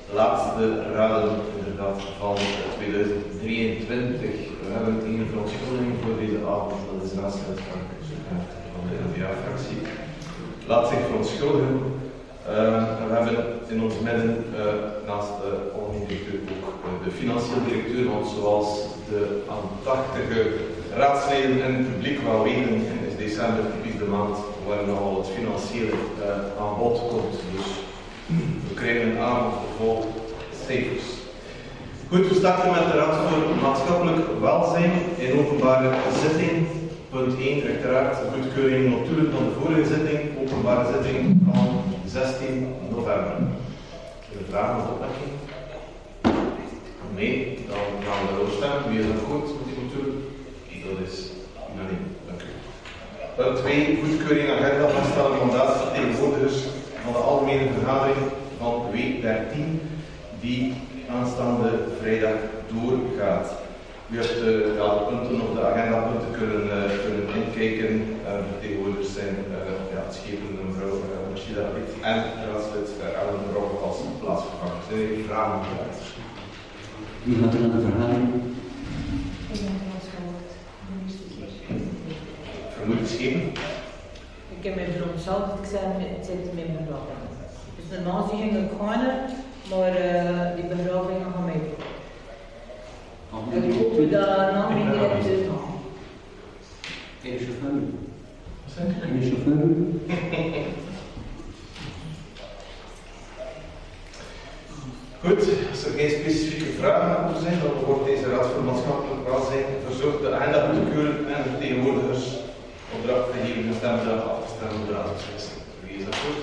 laatste raden inderdaad van 2023. We hebben een verontschuldiging voor deze avond, dat is naast het van de NVA-fractie. Laat zich verontschuldigen. We hebben in ons midden naast de algemeen directeur ook de financieel directeur, want zoals de aandachtige raadsleden en het publiek wel weten, is december typisch de maand waar nogal het financiële aan bod komt. Dus we krijgen een avond vol cijfers. Goed, we starten met de Raad voor Maatschappelijk Welzijn in openbare zitting. Punt 1, uiteraard goedkeuring notulen van de vorige zitting, openbare zitting van 16 november. Vragen of opmerkingen? Nee, dan gaan we erop stemmen. Wie is akkoord met die notulen? Dat is unaniem. Dank u. Punt 2, goedkeuring agenda vaststellen mandaat vertegenwoordigers van de algemene vergadering van W13 die aanstaande vrijdag doorgaat. U hebt de punten of de agendapunten kunnen inkijken. Vertegenwoordigers zijn het schepende mevrouw Rashida Abid en raadslid Ellen Rogge als plaatsvervanger. Zijn er vragen? Wie gaat er aan de vergadering? Ik ben transgehoord. Vermoedens geven? Ik heb mij verontschuldigd, ik zei het zit in mijn begrafing. Dus normaal ging ik gaan, maar die begrafing gaan mij doen. Ik hoop dat na mijn directeur gaan. Ken je chauffeur? Ken je chauffeur? Goed, als er geen specifieke vragen over zijn, dan wordt deze Raad voor Maatschappelijk Welzijn verzocht de agenda goed te keuren en de vertegenwoordigers opdracht te geven een stemdag af te stemmen op de raadsbeslissing. Wie is akkoord?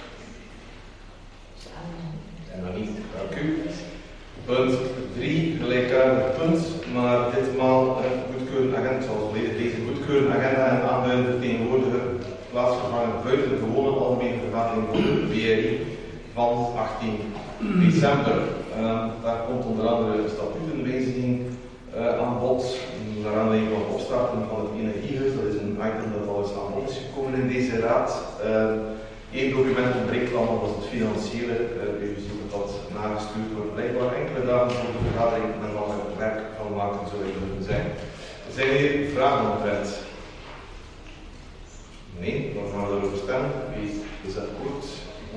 En dan niet, dank u. Punt 3, gelijkaardig punt, maar ditmaal goedkeuren agenda, zoals volledig deze goedkeuren agenda en aanduiden vertegenwoordiger plaatsvervanger buiten de gewone algemene vergadering van de BRI van 18 december. Daar komt onder andere een statutenwijziging aan bod, naar aanleiding van het opstarten van het energiehuis. Dat is een item dat al eens aan bod is gekomen in deze raad. Eén document ontbreekt dan, dat is het financiële. U ziet dat dat nagestuurd wordt. Blijkbaar enkele dagen voor de vergadering en dan het werk van maken zou moeten zijn. Zijn er hier vragen omtrent? Nee, dan gaan we erover stemmen. Wie is akkoord?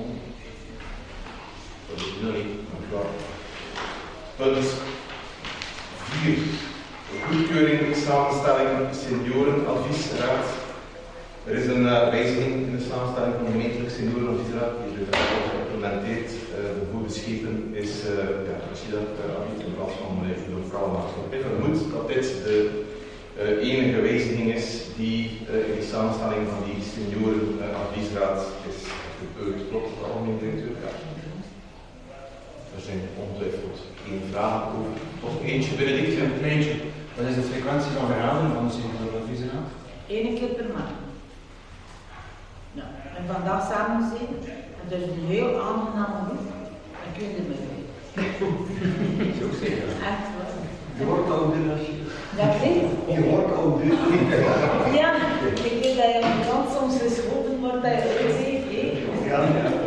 Dat is nog niet, dank u wel. Punt 4. Goedkeuring samenstelling seniorenadviesraad. Er is een wijziging in de samenstelling van de gemeentelijke seniorenadviesraad die is geïmplementeerd. De goede schepen is Rashida Abid in plaats van de lokale maatschappij. Ik vermoed dat dit de enige wijziging is die in de samenstelling van die seniorenadviesraad is gebeurd. Klopt het algemeen directeur? Ja. Er zijn ongetwijfeld geen vragen over. Of eentje, Benedict? Eentje. Wat is de frequentie van vergaderen van de seniorenadviesraad? 1 keer per maand. Ja. En vandaag samen zijn, en dat is een heel aangename groep. Dan kun je ermee mee. Zo zeker. Echt waar. Je wordt al dit als je... Dat weet Je wordt al dit. ja, ik weet dat je aan de kant soms geschoten wordt dat je uitziet. Ja.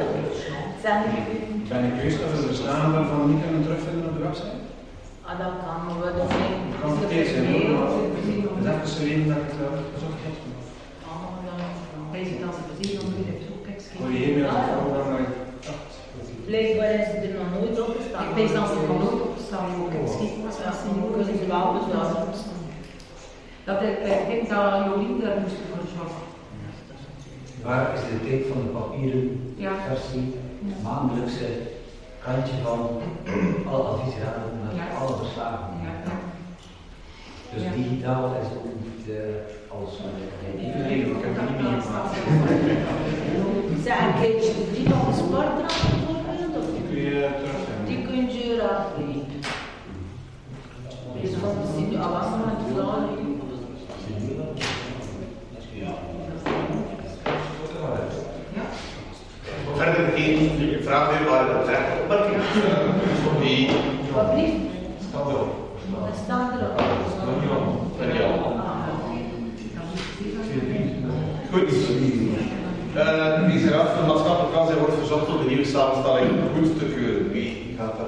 Ben ik juist dat we de bestaan van niet kunnen terugvinden op de website? Ah, dat kan, maar we dat zijn. Kan het steeds zijn, hoor. Dat is even zo reden dat ik het bezocht heb. Deze als het gezien om weer even zoeken. Voor die e-mail van mij. Blijkbaar is het er nog nooit opgestaan. Ik weet dat ze er nog nooit opstaan, ook in Schietmas, Ja, kunnen ze wel bezorgen. Dat ik denk dat Jolien daar moest voor zorgen. Waar is de tijd van de papieren Ja. versie, maandelijkse kantje van alle adviesraden met Ja. alle verslagen? Ja. Dus Ja. digitaal is ook niet als Nee, ik heb dat niet meer gemaakt. Zijn een keertje die van de sportraad bijvoorbeeld? Die kun je terugvinden. Die kun je raad weten. Dus van de zin al lang met Vlaanderen. Verder geen vraag meer waar het betreft opmerkingen. Die Wat blieft? staat erop. Dat staat erop. Daniel. Goed. Deze raad voor maatschappelijk welzijn wordt verzocht om de nieuwe samenstelling goed te keuren. Wie gaat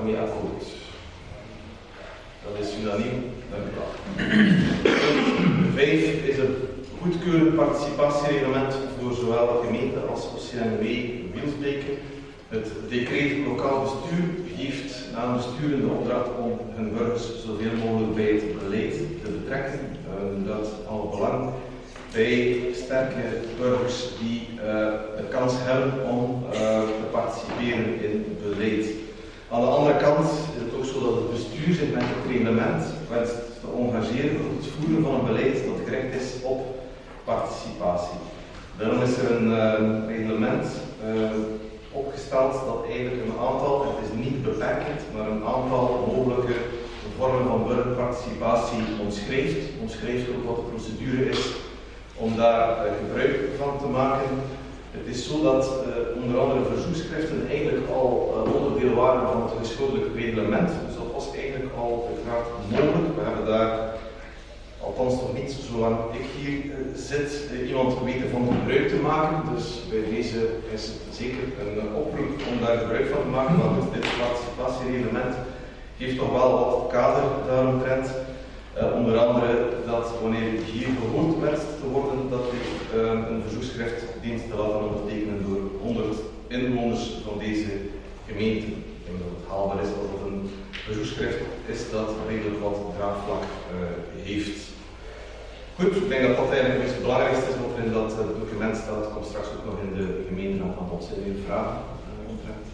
goedkeurend participatiereglement voor zowel de gemeente als OCMW Wielsbeke. Het decreet lokaal bestuur geeft aan besturen de opdracht om hun burgers zoveel mogelijk bij het beleid te betrekken. Dat al belang bij sterke burgers die de kans hebben om te participeren in beleid. Aan de andere kant is het ook zo dat het bestuur zich met het reglement wenst te engageren voor het voeren van een beleid dat gericht is op participatie. Daarom is er een reglement opgesteld dat eigenlijk een aantal, het is niet beperkend, maar een aantal mogelijke vormen van burgerparticipatie omschrijft. Omschrijft ook wat de procedure is om daar gebruik van te maken. Het is zo dat onder andere verzoekschriften eigenlijk al onderdeel waren van het geschoollijk reglement. Dus dat was eigenlijk al uiteraard mogelijk. We hebben daar, althans nog niet zolang ik hier zit, iemand weten van gebruik te maken. Dus bij deze is het zeker een oproep om daar gebruik van te maken. Maar dit participatiereglement geeft toch wel wat kader daaromtrent. Onder andere dat wanneer hier gehoord wenst te worden, dat ik een verzoekschrift dient te laten ondertekenen door 100 inwoners van deze gemeente. Ik denk dat het haalbaar is als het een verzoekschrift is dat redelijk wat draagvlak heeft. Goed, ik denk dat dat eigenlijk het belangrijkste is wat er in dat document staat. Dat komt straks ook nog in de gemeenteraad aan bod. Zijn er vragen omtrent?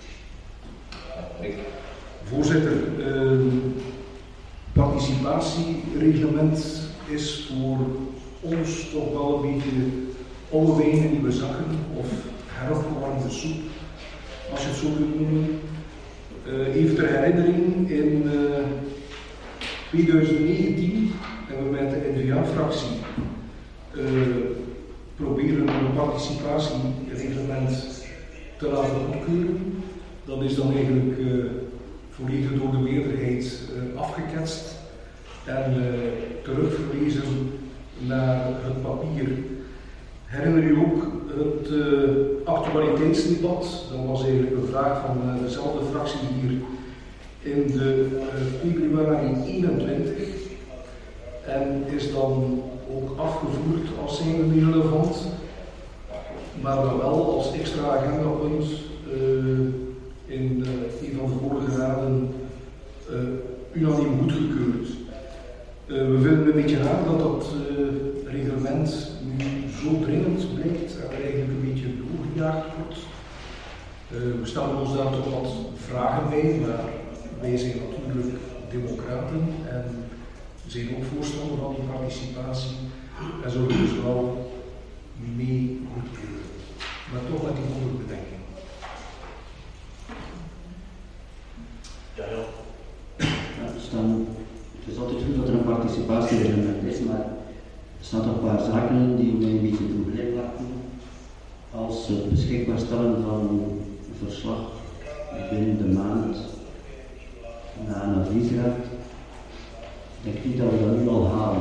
Voorzitter, participatiereglement is voor ons toch wel een beetje oude wijn in nieuwe zakken of herverwarmde soep, als je het zo kunt noemen. Even ter herinnering, in 2019 hebben we met de N-VA-fractie proberen een participatiereglement te laten goedkeuren. Dat is dan eigenlijk volledig door de meerderheid afgeketst en terugverwezen naar het papier. Herinner u ook het actualiteitsdebat? Dat was eigenlijk een vraag van dezelfde fractie hier in de februari 21 en is dan ook afgevoerd als zijnde niet relevant, maar dan wel als extra agendapunt in een van de vorige raden unaniem goedgekeurd. We vinden een beetje raar dat dat reglement nu zo dringend blijkt en er eigenlijk een beetje doorgejaagd wordt. We stellen ons daar toch wat vragen bij, maar wij zijn natuurlijk democraten en zijn ook voorstander van die participatie en zullen dus wel mee goedkeuren. Maar toch met die onderbedenking. Het is altijd goed dat er een participatiereglement is, maar er staan toch een paar zaken die mij een beetje doen glimlachen. Als het beschikbaar stellen van een verslag binnen de maand na een adviesraad, denk ik niet dat we dat nu al halen.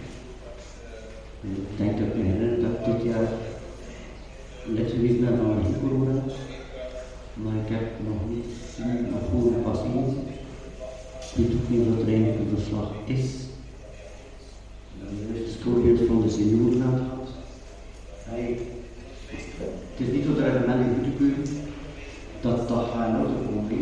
Ik denk dat ik me herinner dat ik dit jaar lid geweest ben van een corona, maar ik heb nog niet zien of horen pas eens. Ik weet ook niet of er eigenlijk een verslag is. Dan heeft het voorbeeld van de seniorenraad gehad. Het is niet wat er reglementen goed te keuren, dat gaat in orde komen.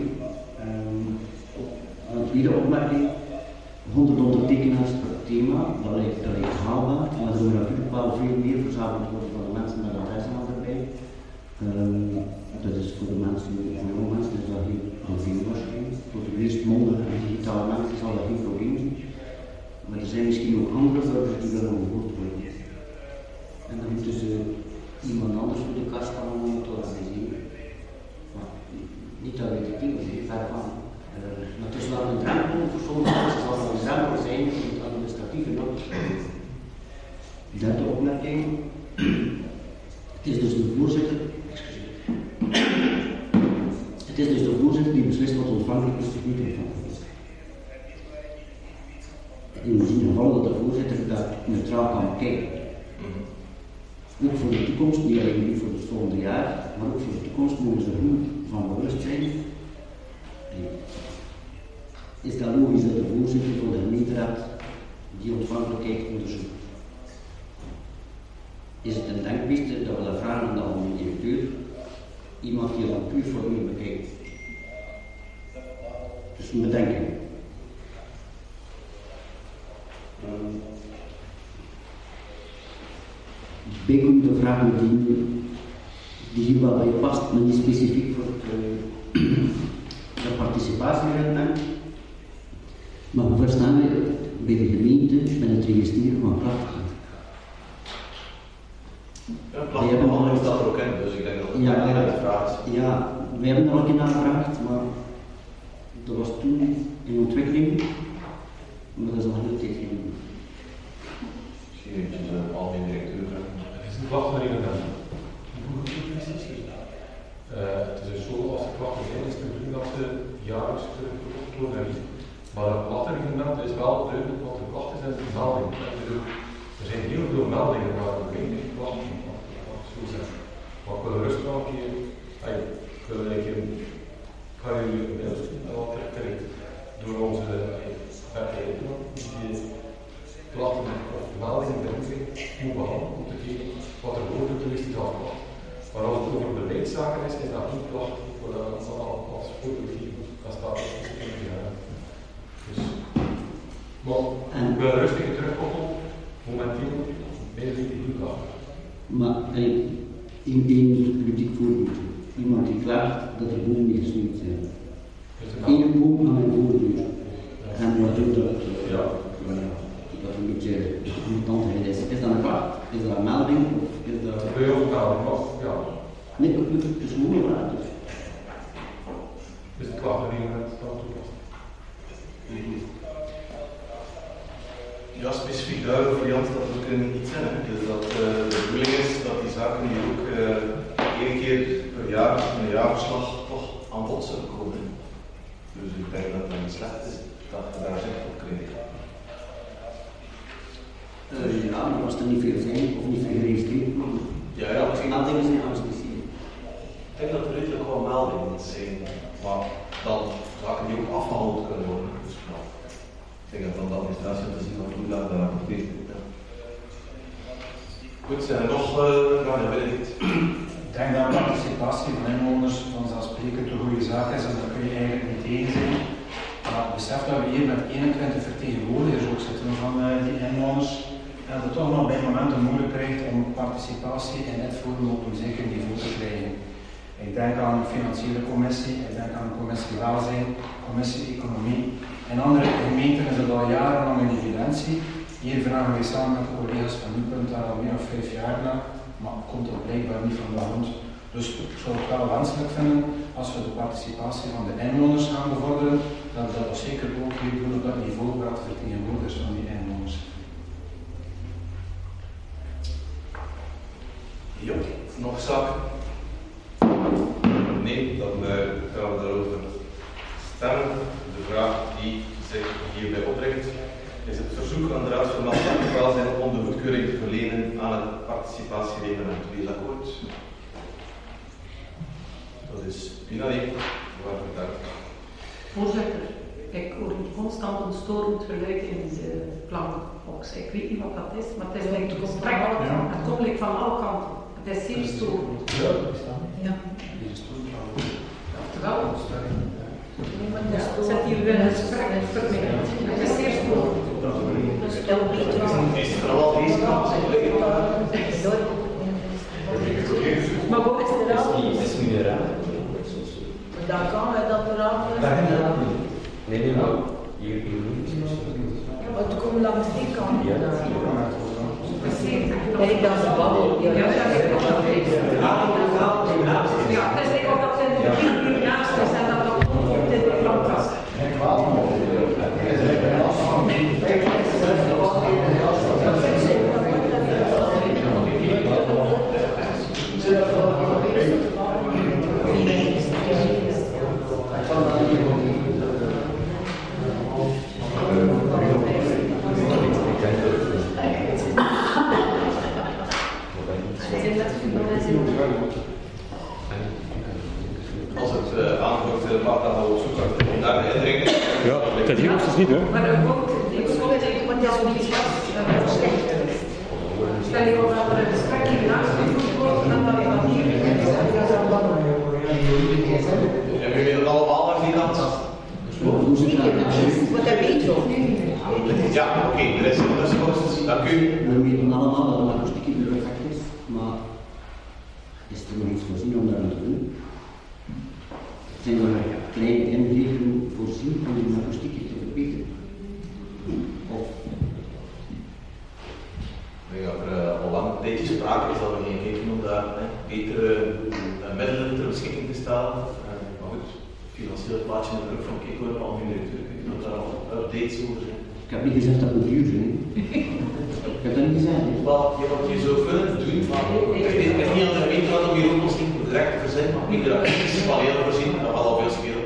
Een tweede opmerking, 100 ondertekenaars per thema, dat lijkt haalbaar, maar er moet natuurlijk wel veel meer verzameld worden van de mensen met adresnaam erbij. Dat is voor de mensen, voor jonge mensen, is dat geen probleem waarschijnlijk. Voor de meest mondige en digitale mensen zal dat geen probleem zijn. Maar er zijn misschien ook andere burgers die willen gehoord worden. En dan moeten ze iemand anders voor de kast staan om het te organiseren. Maar niet dat weet ik niet, ver van. Maar het is wel een drempel voor sommige mensen, zal het een drempel zijn om het administratieve nog te doen. Derde opmerking. Het is dus de voorzitter. Het is dus de voorzitter die beslist wat ontvankelijk is of niet ontvankelijk is. In het geval dat de voorzitter daar neutraal kan kijken. Ook voor de toekomst, niet alleen nu voor het volgende jaar, maar ook voor de toekomst mogen ze er goed van bewust zijn. Is dat logisch dat de voorzitter van de gemeenteraad die ontvankelijkheid onderzoekt? is het een denkpiste dat we dat vragen aan de algemene directeur, iemand die dat puur formulier bekijkt. Dus een bedenking. Bijkomende vragen die hier wel bij past, maar niet specifiek voor de participatiereglement. Maar hoe verstaan we bij de gemeente met het registreren van klachten? Ja, klachtenbehandeling staat er ook in, dus ik denk dat het een vraag is. Ja, wij hebben er ook in aangevraagd, maar dat was toen in ontwikkeling, maar dat is al heel tijd geleden. Misschien eventjes de algemene directeur vragen. Het is een klachtenreglement. Hoe goed is het? Het is zo, als er klachten zijn, is het de bedoeling dat ze jaarlijks teruggekocht worden. Maar het klachtenreglement is wel duidelijk wat de klachten zijn, de meldingen. Er zijn heel veel meldingen, maar weinig klachten. Maar ik wil rustig wel een keer, ik wil een keer, ik ga jullie wat terugkrijgen door onze website, die klachten of meldingen erin moet behandelen om te kijken wat er wordt door is die afklacht. Maar als het over beleidszaken is dat niet klachten als productief. Dat staat er niet in. Dus, maar ik wil rustig terugkoppelen, momenteel ben je niet klachten. Maar in één ludiek voorbeeld, iemand die klaagt dat er bomen niet gesnoeid zijn. Eén boom aan mijn voordeur. En waardoor dat een beetje irritant is. Is dat een klacht? Is dat een melding? Of is dat... Bij ons melding, ja. Nee, het is gewoon een vraag. Dus het klachtenreglement staat toepast. Ja, specifiek duidelijk voor Jans dat we kunnen niet zijn. Dus dat de bedoeling is dat die zaken hier ook één keer per jaar in een jaarverslag toch aan bod zullen komen. Dus ik denk dat het niet slecht is dat we daar zicht op krijgen. Ja, maar als er niet veel zijn of niet veel geregistreerd worden. Ja, misschien meldingen zijn aansluiting. Ik denk dat er uiterlijk wel meldingen zijn, maar dan zaken die ook afgehandeld kunnen worden. Dus, nou, ik denk dat van de administratie om te zien hoe dat daar gebeurt. Ja. Goed, zijn er nog vragen? Benedict? Ik denk dat participatie van inwoners vanzelfsprekend een goede zaak is en daar kun je eigenlijk niet tegen zijn. Maar besef dat we hier met 21 vertegenwoordigers ook zitten van die inwoners en dat het toch nog bij momenten moeilijk krijgt om participatie in dit forum op een zeker niveau te krijgen. Ik denk aan de financiële commissie, ik denk aan de commissie welzijn, commissie economie. In andere gemeenten is het al jarenlang een evidentie. Hier vragen wij samen met de collega's van Nu.punt daar al meer dan 5 jaar naar, maar komt er blijkbaar niet van de hand. Dus ik zou het wel wenselijk vinden als we de participatie van de inwoners gaan bevorderen, dat we dat zeker ook hier doen op dat niveau waar de vertegenwoordigers van die inwoners. Ja, nog zaken? Nee, dan gaan we daarover stemmen. De vraag die zich hierbij opdringt is het verzoek aan de Raad van Welzijn om de goedkeuring te verlenen aan het participatiereglement. Wie is akkoord? Dat is unaniem. Waarvoor dank. Voorzitter, ik hoor constant een storend geluid in de klankbox. Ik weet niet wat dat is, maar het is like het komt like van alle kanten. Het is zeer storend. Ja. Terwijl, zet hier weer een gesprek vermengd. Het is zeer storend. Is het vooral deze kant? Maar wat is de raad? Het is niet de raad. Dan kan we dat de raad. Nee, maar hier niet. Ja, maar toen komen we langs die kant. Ja. Ben ik dan een babbel? Ja, ja, het is like of dat in de hiernaast is en dat dat komt in de plantkast. Als het antwoord mag, dan gaan we op zoek naar de indringen. Ja, dat hier is het niet, hè? Maar er wordt ik zou zeggen, want dat is niet slecht. Stel je voor dat er een gesprek En jullie dat allemaal naar die kant? Wat heb je zo? Ja, oké, er is een tussenkomst. Dank u. We weten allemaal dat een akoestiek in de effect is, maar is er nog iets voorzien om dat te doen? Zijn er nog kleine ingrepen voorzien om de akoestiek te verbeteren? Of? Ik denk dat er al lang een tijdje sprake is dat we geen geven om daar betere middelen ter beschikking te stellen. Maar goed, het financieel plaatje in de rug van Kiko en al directeur, ik weet dat daar al updates over zijn. Ik heb niet gezegd dat het duur zijn. Ik heb dat niet gezegd. Hè? Wel, wat je zou kunnen doen, maar ik heb niet aan de gemeente wat om hier oplossing direct te zijn, maar ik denk dat ik van heel voorzien, dat wel al veel spelen.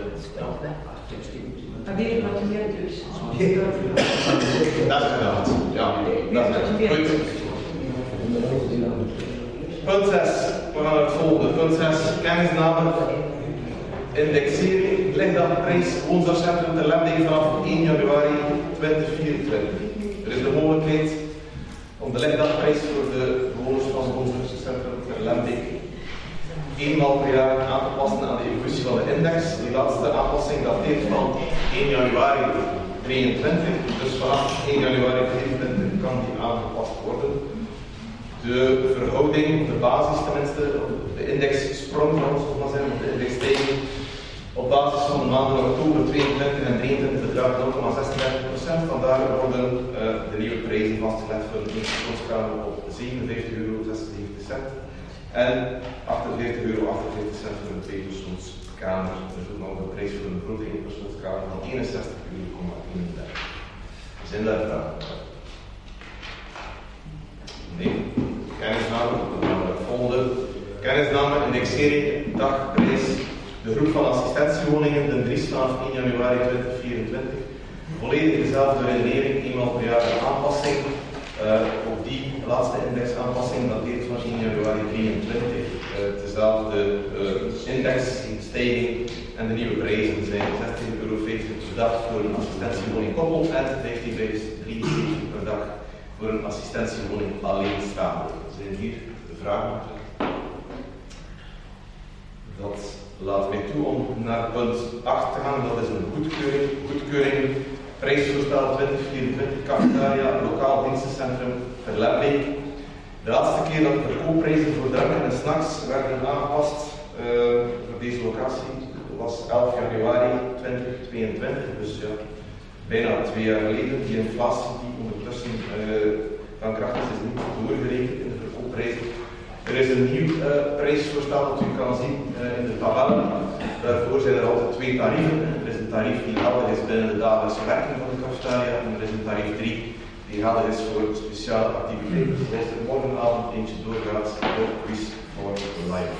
Maar weer wat meer dus. Dat is inderdaad, ja, dat is goed. Punt 6, we gaan naar het volgende. Punt 6, kennisname, indexering, lichtdagprijs, woensdagcentrum ter Lemdijk vanaf 1 januari 2024. Er is de mogelijkheid om de lichtdagprijs voor de bewoners van het woensdagcentrum ter Lemdijk eenmaal per jaar aan te passen aan de evolutie van de index. Die laatste aanpassing dateert van 1 januari 2023, dus vanaf 1 januari 2024 kan die aangepast worden. De verhouding, de basis tenminste, de indexsprong van ons, maar zijn, de indexstijging, op basis van de maanden oktober 22 en 23 bedraagt 0,36%. Vandaar worden de nieuwe prijzen vastgelegd voor de inkomstenkamer op €57,76 en €48,48 voor de tweepersoonskamer. Er is ook nog een prijs voor een grote eenpersoonskamer van €61,31. Zijn daar vragen? Nee. Kennisname, dan gaan we het volgende. Kennisname, indexering, dagprijs. De groep van assistentiewoningen, de Dries vanaf 1 januari 2024. Volledig dezelfde redenering, eenmaal per jaar een aanpassing. Op die laatste indexaanpassing dateert van 1 januari 2023. Dezelfde indexstijging en de nieuwe prijzen zijn €16,50 per dag voor een assistentiewoning koppel en €15,73 per dag voor een assistentiewoning alleenstaande. Zijn hier de vragen? Dat laat mij toe om naar punt 8 te gaan, dat is een goedkeuring. Goedkeuring, prijsvoorstel 2024, cafetaria, lokaal dienstencentrum ter Lemdijk. De laatste keer dat de verkoopprijzen voor dranken en snacks werden aangepast voor deze locatie was 11 januari 2022, dus ja, bijna 2 jaar geleden. Die inflatie die ondertussen van kracht is niet doorgerekend in de verkoopprijzen. Er is een nieuw prijsvoorstel dat u kan zien in de tabellen. Daarvoor zijn er altijd 2 tarieven. Er is een tarief die geldig is binnen de dagelijkse werking van de cafetaria en er is een tarief 3 die geldig is voor speciale activiteiten, zoals er morgenavond eentje doorgaat door Quiz for Life.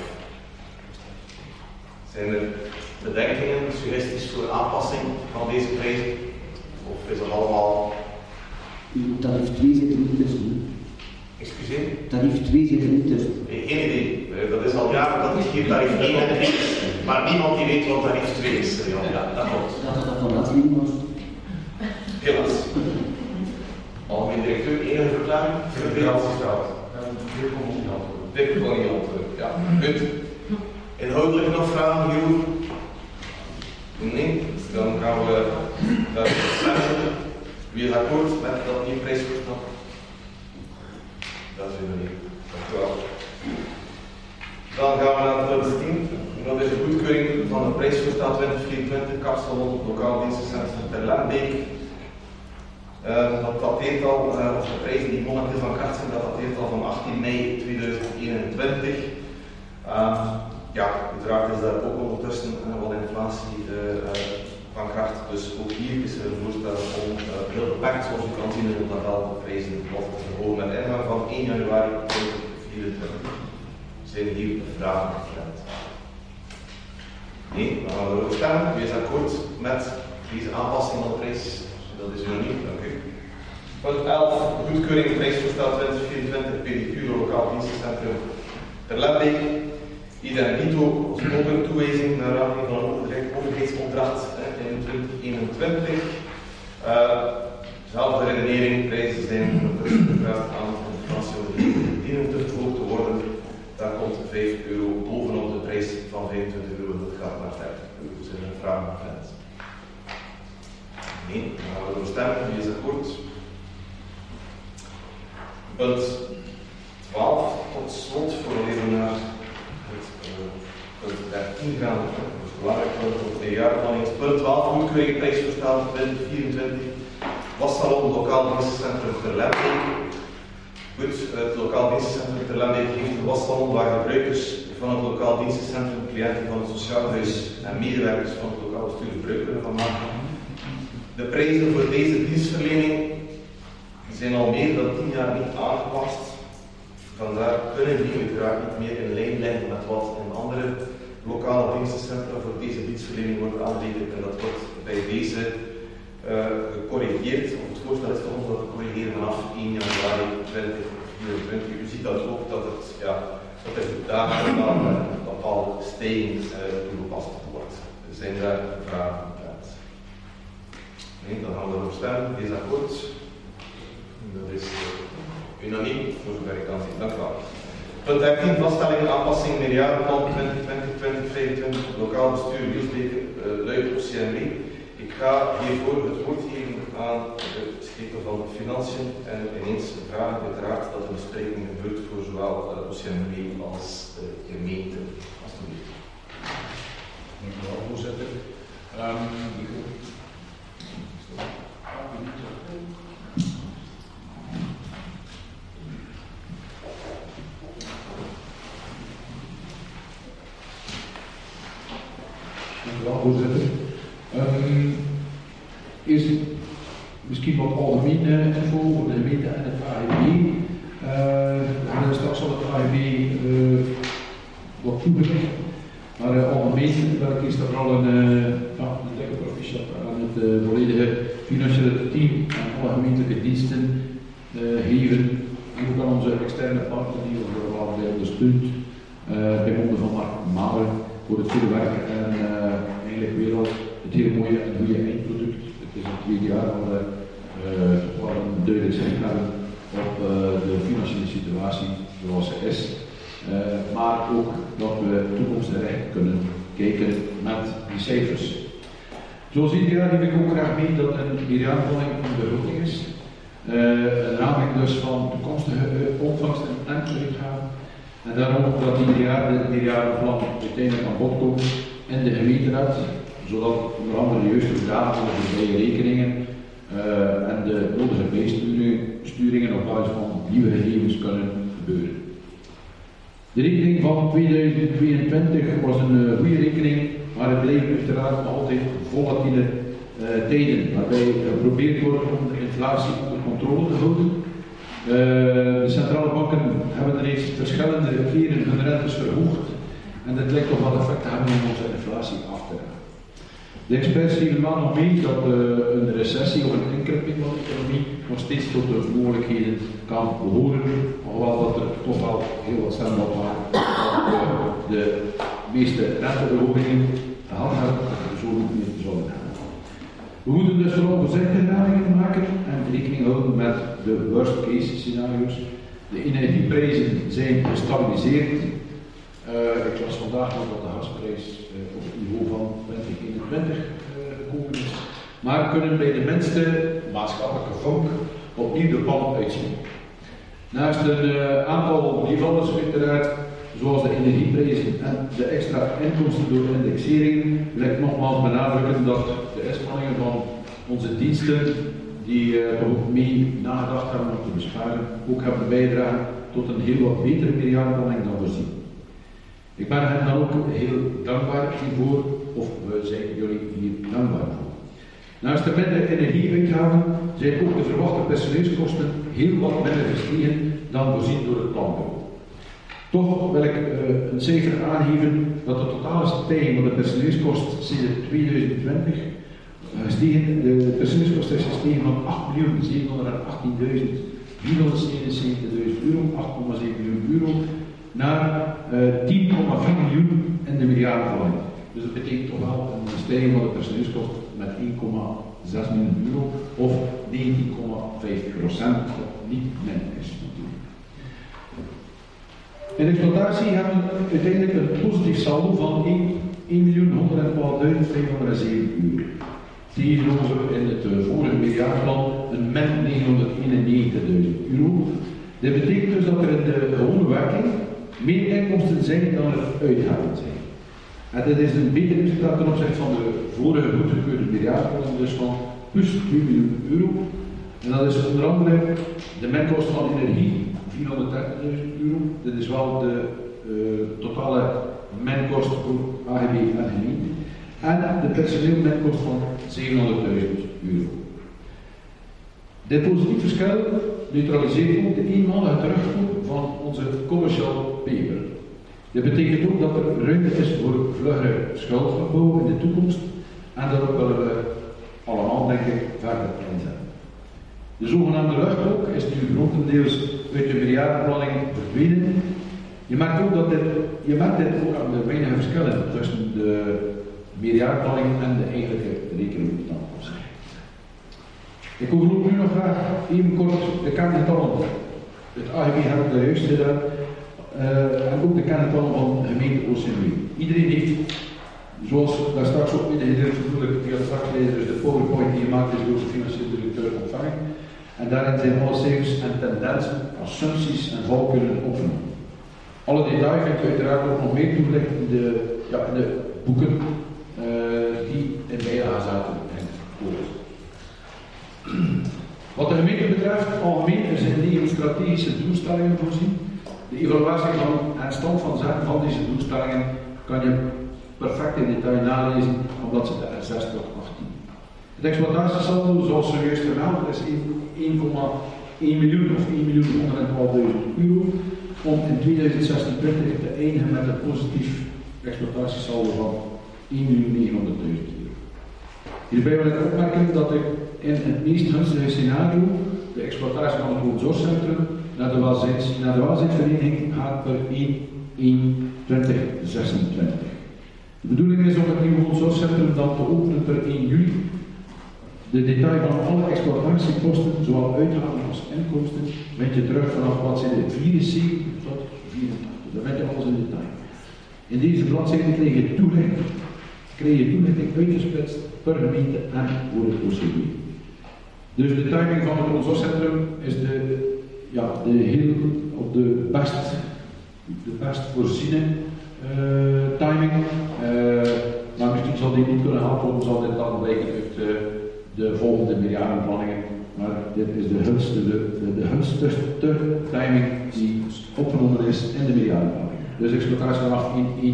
Zijn er bedenkingen, suggesties voor aanpassing van deze prijzen? Of is dat allemaal... Tarief 2 zit er niet tussen. Excuseer? Tarief 2 zit er niet tussen. Geen idee. Dat is al jaren dat het hier tarief 1 en 3 is. Maar niemand die weet wat tarief 2 is. Ja, dat klopt. Dat van laatst niet was. Helaas. Algemeen directeur, enige verklaring? Federatiestaat. Dit kon niet antwoorden. Dit kon niet antwoorden. Ja, goed. Inhoudelijk nog vragen hierover? Nee. Dan gaan we daar stemmen. Wie is akkoord met dat nieuwe prijsvoorstel? Dat is weer niet. Dank u wel. Dan gaan we naar het punt 10. Dat is de goedkeuring van het prijsvoorstel 2024 kapsalon lokaal dienstencentrum ter Lemdijk. Dat dateert al, of de prijzen die momenteel van kracht zijn, dat dateert al van 18 mei 2021. Ja, uiteraard is daar ook ondertussen wat inflatie van kracht. Dus ook hier is er een voorstel om heel beperkt, zoals u kan zien in het tabel, de prijzen nog te verhogen met ingang van 1 januari 2024. Zijn hier vragen gesteld? Nee, dan gaan we erover stemmen. Wie is akkoord met deze aanpassing van de prijs? Dat is unaniem, dank u. Punt 11, goedkeuring prijsvoorstel 2024 pedicure lokaal dienstencentrum ter Lemdijk. Idem dito als ook een toewijzing naar aanleiding van een overheidsopdracht in 2021. Zelfde redenering, prijzen zijn ondertussen gevraagd aan de financiële dienen te verhogen 5 euro bovenop de prijs van 25 euro, dat gaat naar 30 euro. Dus er zijn vragen aan grens. Nee, dan gaan we door stemmen. Wie is akkoord? Punt 12 tot slot, voor we naar het punt 13 gaan. Dat is belangrijk voor de jaarplanning. Punt 12, goedkeuring prijsvoorstel 2024. Wassalon Lokaal Dienstencentrum Terlembeek. Goed, het Lokaal Dienstencentrum Terlembeek heeft een wassalon waar gebruikers van het Lokaal Dienstencentrum, cliënten van het Sociaal Huis en medewerkers van het lokaal bestuur gebruik kunnen van maken. De prijzen voor deze dienstverlening zijn al meer dan 10 jaar niet aangepast. Vandaar kunnen die uiteraard niet meer in lijn liggen met wat in andere lokale dienstencentra voor deze dienstverlening wordt aangerekend. En dat wordt bij deze gecorrigeerd, of het voorstel is voor ons dat we corrigeren vanaf 1 januari 2024. U ziet dat ook, dat er dagen dan een bepaalde stijging toegepast wordt. Er zijn daar vragen omtrent. Nee, dan gaan we erop stemmen. Wie is akkoord? Dat is unaniem, voor zover ik kan zien. Dank u wel. Punt 13, vaststelling en aanpassing meerjarenplan 2020-2025, lokaal bestuur Wielsbeke, Luik OCMW. Ik ga hiervoor het woord geven aan de schepen van Financiën en ineens vragen uiteraard dat de bespreking gebeurt voor zowel OCMW als de gemeente. Alsjeblieft. Dank u wel, voorzitter. Voorzitter. Eerst misschien wat algemene info voor de gemeente en het AEB. Straks zal het AEB wat toelichten. Maar algemeen wil ik eerst vooral een dikke proficiat aan het volledige financiële team en alle gemeentelijke diensten geven. En ook aan onze externe partner die ons allemaal bij ondersteunt. Bij monden van Mark Malen voor het goede werk en eigenlijk weer al het heel mooie en goede eindproduct. Het is het tweede jaar waar we toch wel een duidelijk zicht hebben op de financiële situatie zoals ze is. Maar ook dat we toekomstgericht kunnen kijken met die cijfers. Zoals ieder jaar neem ik ook graag mee dat een meerjarenplanning een begroting is. Een raming dus van toekomstige ontvangsten en uitgaven. En daarom ook dat ieder jaar de meerjarenplan uiteindelijk aan bod komt in de gemeenteraad, zodat onder andere de juiste bedragen voor de vrije rekeningen en de nodige bijsturingen op basis van nieuwe gegevens kunnen gebeuren. De rekening van 2022 was een goede rekening, maar het blijft uiteraard altijd volatiele tijden, waarbij geprobeerd wordt om de inflatie onder controle te houden. De centrale banken hebben reeds verschillende keren hun rentes verhoogd en dat lijkt toch wel effect te hebben om onze inflatie af te remmen. De experts geven wel nog mee dat een recessie of een inkrimping van de economie nog steeds tot de mogelijkheden kan behoren, alhoewel dat er toch wel heel wat stemmen op waren dat de meeste renteverhogingen gehad hebben en er zo niet meer zullen hebben. We moeten dus vooral voorzichtige ramingen maken en rekening houden met de worst case scenario's. De energieprijzen zijn gestabiliseerd. Ik las vandaag nog dat de gasprijs op het niveau van 2021 gekomen is. Maar kunnen bij de minste maatschappelijke vonk opnieuw de pan uitzien. Naast een aantal meevallers uiteraard, zoals de energieprijzen en de extra inkomsten door indexeringen, wil ik nogmaals benadrukken dat de inspanningen van onze diensten, die toch ook mee nagedacht hebben om te besparen, ook hebben bijgedragen tot een heel wat betere meerjarenplanning dan voorzien. Ik ben hen dan ook heel dankbaar hiervoor, of we zijn jullie hier dankbaar voor. Naast de minder energieuitgaven zijn ook de verwachte personeelskosten heel wat minder gestegen dan voorzien door het planbureau. Toch wil ik een cijfer aangeven dat de totale stijging van de personeelskost sinds 2020 gestegen, de personeelskost is gestegen van 8.718.477 euro, 8,7 miljoen euro, naar 10,4 miljoen in de meerjarenplanning. Dus dat betekent toch wel een stijging van de personeelskost met 1,6 miljoen euro of 19,5%, wat niet min is natuurlijk. In exploitatie hebben we uiteindelijk een positief saldo van 1.112.507 euro. Tegenover in het vorige meerjarenplan een min 991.000 euro. Dit betekent dus dat er in de gewone werking meer inkomsten zijn dan er uitgaven zijn. En dit is een beter resultaat ten opzichte van de vorige goedgekeurde meerjarenplan, dus van plus 2 miljoen euro. En dat is onder andere de minkosten van energie, 430.000 euro. Dit is wel de totale minkost voor AGB en gemeente. En de personeel minkost van 700.000 euro. Dit positief verschil neutraliseert ook de eenmalige terugvoer van onze commercial paper. Dit betekent ook dat er ruimte is voor vlugere schuldopbouw in de toekomst en daarop willen we allemaal, denk ik, verder inzetten. De zogenaamde luchtblok is nu grotendeels uit de meerjarenplanning verdwenen. Je merkt ook dat dit ook aan de weinige verschillen tussen de meerjarenplanning en de eigenlijke rekening dan opzij. Ik overloop nu nog graag even kort de kerngetallen. Het AGB heb ik daar juist gedaan. En ook de kerngetallen van de gemeente OCMW. Iedereen heeft, zoals daar straks ook medegedeeld vermoedelijk via de strafleider, dus de PowerPoint die gemaakt is door de financieel directeur ontvangen. En daarin zijn alle cijfers en tendensen, assumpties en valkuilen opgenomen. Alle details vind je uiteraard ook nog meer toelicht in de boeken die in bijlage zaten en voor. Wat de gemeente betreft, algemeen, er zijn 9 strategische doelstellingen voorzien. De evaluatie en stand van zaken van deze doelstellingen kan je perfect in detail nalezen, omdat ze er 6 tot 18. Het exploitatiesaldo, zoals zojuist vermeld, is 1,1 miljoen of 1.112.000 euro om in 2026 te eindigen met een positief exploitatiesaldo van 1.900.000 euro. Hierbij wil ik opmerken dat ik in het meest gunstige scenario de exploitatie van het woonzorgcentrum naar de welzijnsvereniging gaat per 1/1/2026. De bedoeling is om het nieuwe woonzorgcentrum dan te openen per 1 juli. De detail van alle exploitatiekosten, zowel uitgaven als inkomsten, vind je terug vanaf bladzijde 74 tot 84. Daar vind je alles in detail. In deze bladzijde krijg je toelichting uitgesplitst per gemeente en voor het OCW. Dus de timing van het woonzorgcentrum is de best voorziene timing. Maar misschien zal die niet kunnen helpen, zal dit dan blijken uit de volgende meerjarenplanningen. Maar dit is de gunstigste timing die opgenomen is in de meerjarenplanning. Dus exploitatie vanaf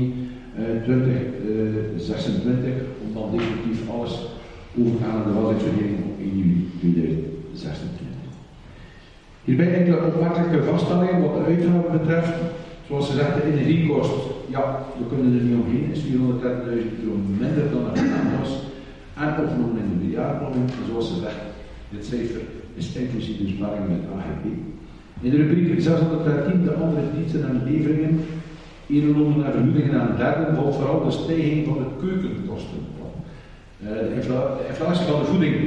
1/1/2026 om dan definitief alles over te gaan aan de welzijnsvereniging op 1 juli 2026. Hierbij enkele opmerkelijke vaststellingen wat de uitgaven betreft. Zoals gezegd, de energiekost, ja, we kunnen er niet omheen, is 430.000 euro minder dan het gedaan was. En opgenomen in de meerjarenplanning, zoals gezegd, dit cijfer is inclusief de besparing met AGB. In de rubriek 613, de andere diensten en leveringen, inlonen en vergoedingen aan derden, valt vooral de stijging van de keukenkosten. De inflatie van de voeding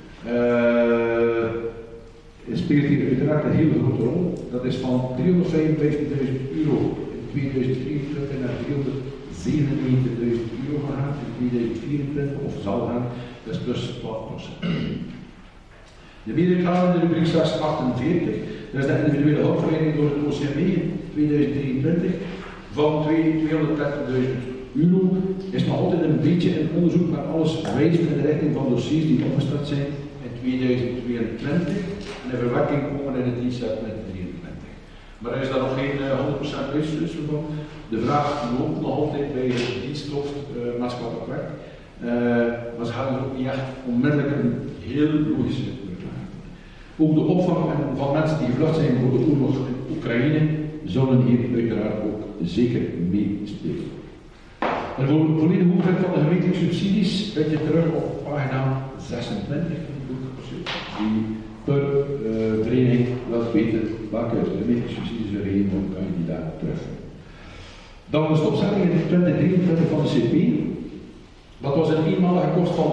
speelt hier uiteraard een hele grote rol. Dat is van 355.000 euro in 2023 naar 397.000 euro gegaan in 2024, of zal gaan, dat is plus 12%. De medeutgaven in de rubriek 648, dat is de individuele hulpverlening door het OCMW in 2023 van 230.000 euro, is nog altijd een beetje in onderzoek, maar alles wijst in de richting van dossiers die opgestart zijn in 2022 en in verwerking komen in het inzet met 2023. Maar er is daar nog geen 100% uitsluitsel van. De vraag loopt nog altijd bij het diensthoofd maatschappelijk werk, maar ze gaan er ook niet echt onmiddellijk een heel logische verklaring. Ook de opvang van mensen die gevlucht zijn voor de oorlog in Oekraïne zullen hier uiteraard ook zeker meespelen. En voor het volledige overzicht van de gemeentelijke subsidies vind je terug op pagina 26 van het boek, die per vereniging wel weten welke gemeentelijke subsidies er heen worden, kan je die daar terugvinden. Dan de stopzetting in 2023 van de CP. Dat was een eenmalige kost van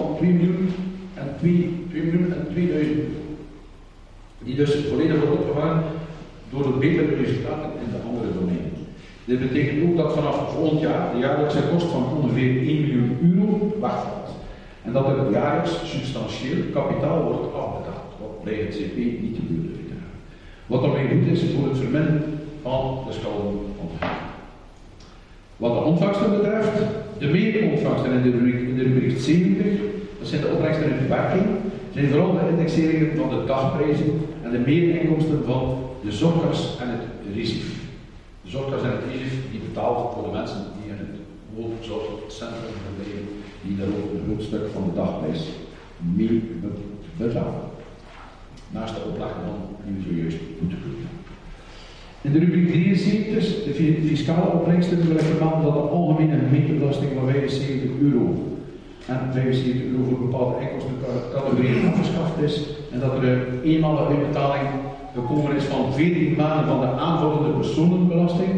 2.002.000 euro. Die dus volledig wordt opgevangen door de betere resultaten in de andere domeinen. Dit betekent ook dat vanaf volgend jaar de jaarlijkse kost van ongeveer 1 miljoen euro wegvalt. En dat er jaarlijks substantieel kapitaal wordt afbetaald, wat bij het CP niet gebeurt. Wat daarmee goed is voor het verminderen van de schulden van de gemeente. Wat de ontvangsten betreft, de meerontvangsten in de rubriek 70, dat zijn de opbrengsten in werking, zijn vooral de indexeringen van de dagprijzen en de meerinkomsten van de zorgkas en het RISIF. De zorgkas en het RISIF die betaalt voor de mensen die in het woonzorgcentrum verblijven, die daar ook een groot stuk van de dagprijs mee betalen. Naast de opleg van die we zojuist goedgekeurd hebben. In de rubriek 73, de fiscale opbrengsten, wil ik vermelden dat de algemene gemeentebelasting van €75 en €75 voor bepaalde inkomstencategorieën afgeschaft is en dat er een eenmalige uitbetaling gekomen is van 14 maanden van de aanvullende personenbelasting.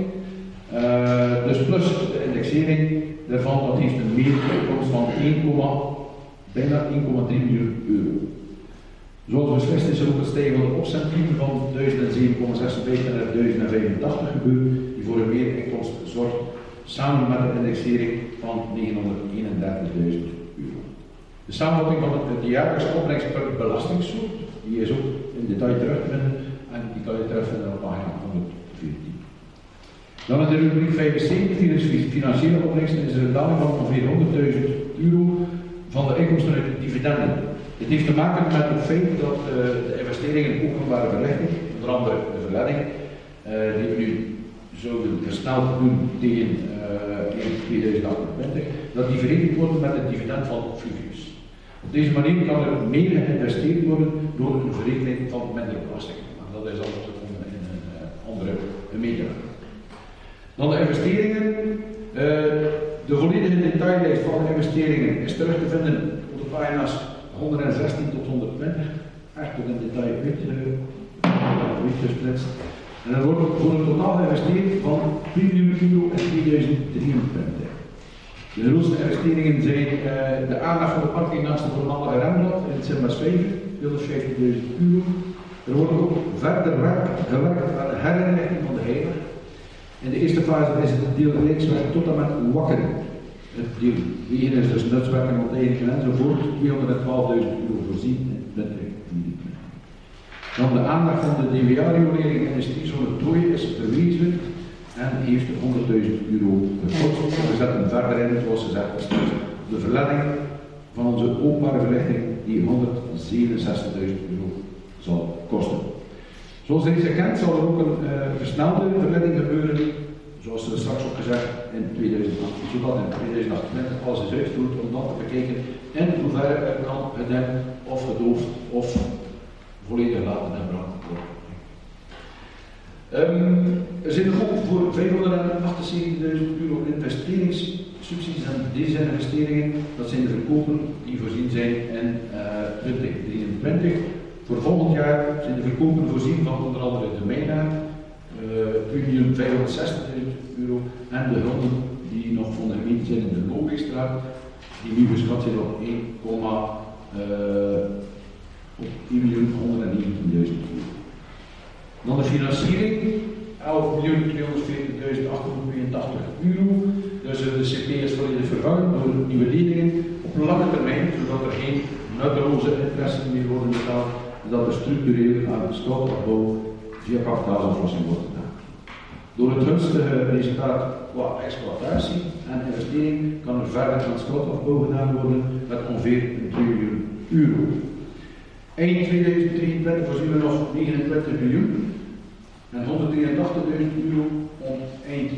Dus plus de indexering daarvan, dat heeft een meerinkomst van bijna 1,3 miljoen euro. Zoals beslist is er ook een stijging van de opzendtieven van 1007,56 naar 1085 gebeurd, die voor een meerinkomst zorgt, samen met de indexering van €931.000. De samenvatting van de jaarlijkse opbrengst per belastingsoort, die is ook in detail terug te vinden en die kan je terugvinden op pagina 114. Dan in de rubriek 75, financiële opbrengsten, is er een daling van ongeveer €100.000 van de inkomsten uit de dividenden. Het heeft te maken met het feit dat de investeringen in openbare verlichting, onder andere de verleiding, die we nu zouden versneld doen tegen 2028, dat die verenigd worden met het dividend van Fluvius. Op deze manier kan er meer geïnvesteerd worden door een verrekening van minder belasting. En dat is al te vinden in een andere media. Dan de investeringen. De volledige detaillijst van de investeringen is terug te vinden op de pagina's 116 tot 120, echt tot in detail uitgesplitst. En er wordt voor een totaal geïnvesteerd van €3 miljoen in 2023. De grootste investeringen zijn de aanleg van de parking naast de voormalige Remblad in het Sint-Maasvijver, €250.000. Er wordt ook verder gewerkt aan de herinrichting van de heilig. In de eerste fase is het deel Rijksweg tot en met Wakkeren. Het deel wegen is dus nutswerking op de eigen enzovoort, €212.000 voorzien in 2023. Dan de aandacht van de DWA-riolering in industriezone Tooien is verwezenlijkt en heeft €100.000 gekost. We zetten verder in, zoals gezegd is, de verleiding van onze openbare verlichting die €167.000 zal kosten. Zoals reeds gekend zal er ook een versnelde verleiding gebeuren, zoals er straks ook gezegd, in 2008, zodat in 2028 alles is uitgevoerd om dan te bekijken in hoeverre er kan gedempt of gedoofd of volledig laten gebruikt worden. Er zijn nog ook voor €578.000 investeringssubsidies en desinvesteringen. Dat zijn de verkopen die voorzien zijn in 2023. Voor volgend jaar zijn de verkopen voorzien van onder andere de mijnnaam, €2.560.000 en de gronden die nog van de gemeente zijn in de Loopwegstraat, die nu geschat zijn op €1.119.000. Dan de financiering, €11.240.882. Dus de CP is volledig vervangen door nieuwe leningen op lange termijn, zodat er geen nutteloze interessen meer worden betaald en dat er structureel aan de schuldafbouw via kapitaalsaflossing wordt gedaan. Door het gunstige resultaat qua exploitatie en investering kan er verder aan schuldafbouw gedaan worden met ongeveer €2 miljoen. Eind 2023 voorzien we nog €29 miljoen en €183.000 om eind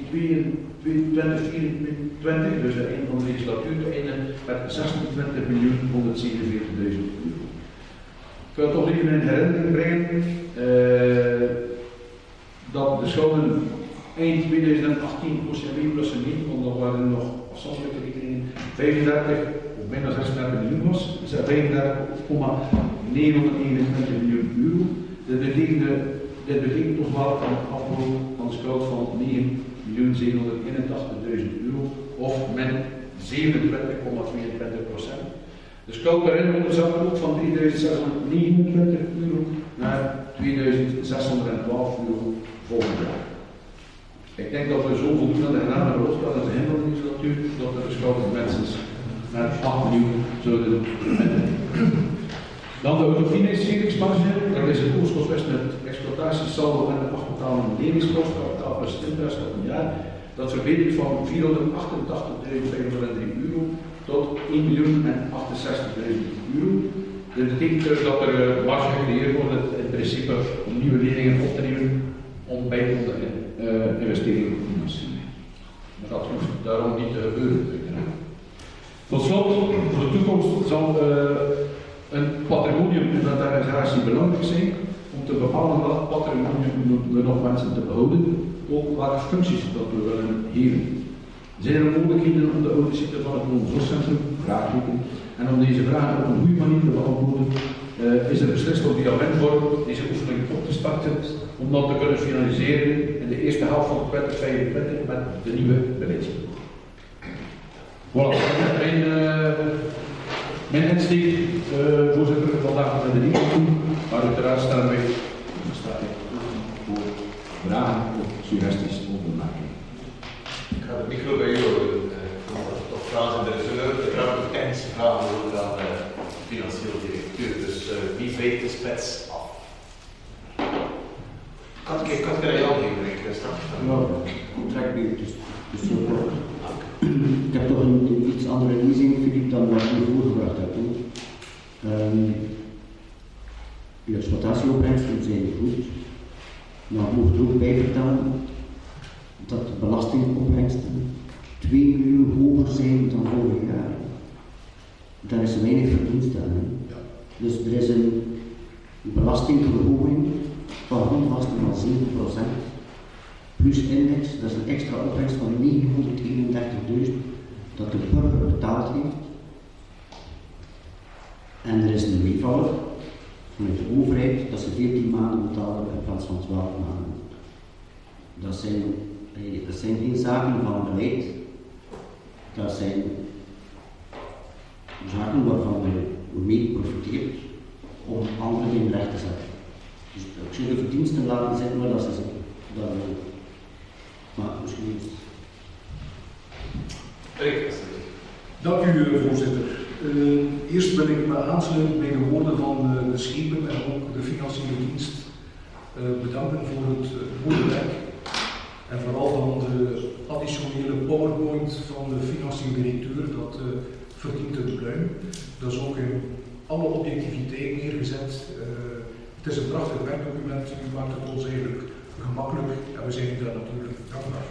2024, dus het einde van de legislatuur, te eindigen met €26.147.000. Ik wil toch even in herinnering brengen dat de schulden eind 2018 OCMW plus een niet, want dan waren er nog afzonderlijke rekeningen, 35 of bijna €36 miljoen was, dus €35,921 miljoen. Dit betekent toch wel een afloop van de schuld van €9.781.000 of min 27,22%. De schuld per inwoner zakt ook van €3.629 naar €2.612 volgend jaar. Ik denk dat we zo voldoen aan de genade Roosstraat en de Hinderlegislatuur, dat we de schouders mensen met 8 miljoen zouden vinden. Dan de autofinancieringsmarge, dat is het oorskostwest met exploitatiesaldo en de afbetaalde leningskosten, kapitaal plus interest op een jaar. Dat verbetert van €488.503 tot €1.068.000. Dat betekent dus dat er marge gecreëerd wordt in principe om nieuwe leningen op te nemen om bijkomende investeringen te financieren. Maar dat hoeft daarom niet te gebeuren. Tot slot, voor de toekomst zal een patrimoniuminventarisatie belangrijk zijn om te bepalen welk patrimonium we nog wensen te behouden, ook welke functies dat we willen geven. Zijn er mogelijkheden om de oude ziekte van het woonzorgcentrum? Vraagteken. En om deze vragen op een goede manier te beantwoorden, is er beslist om via wetvorm deze oefening op te starten, om dat te kunnen finaliseren in de eerste helft van 2025 met de nieuwe beleidsperiode. Voilà, dat is mijn insteek, voorzitter, vandaag met de nieuwe toe, maar uiteraard staan wij voor vragen of suggesties of opmerkingen. Ik ga de micro bij u houden. Of vragen in de reserve, ik ga nog eens vragen over aan de financieel directeur. Dus wie breekt de spets af? Ik kan het bij jou geven, ik straks. Ja, contract weer, dus zo kort. Ik heb toch een iets andere lezing, Philippe, dan wat je voorgebracht hebt. De exploitatieopbrengsten zijn goed, maar ik moet er ook bij vertellen dat de belastingopbrengsten 2 miljoen hoger zijn dan vorig jaar. Daar is weinig verdienst aan. Dus er is een belastingverhoging van grondlasten van 7%. Plus index, dat is een extra opbrengst van 931.000 dat de burger betaald heeft. En er is een meevaller vanuit de overheid dat ze 14 maanden betalen in plaats van 12 maanden. Dat zijn geen zaken van beleid, dat zijn zaken waarvan we mee profiteert om anderen in recht te zetten. Dus ik zou de verdiensten laten zitten, maar dat ze zeggen. Maar misschien niet. Dank u, voorzitter. Eerst wil ik me aansluiten bij de woorden van de schepen en ook de financiële dienst bedanken voor het goede werk. En vooral dan de additionele PowerPoint van de financiële directeur, dat verdient het pluim. Dat is ook in alle objectiviteit neergezet. Het is een prachtig werkdocument, u maakt het ons eigenlijk gemakkelijk en we zijn u daar natuurlijk dankbaar.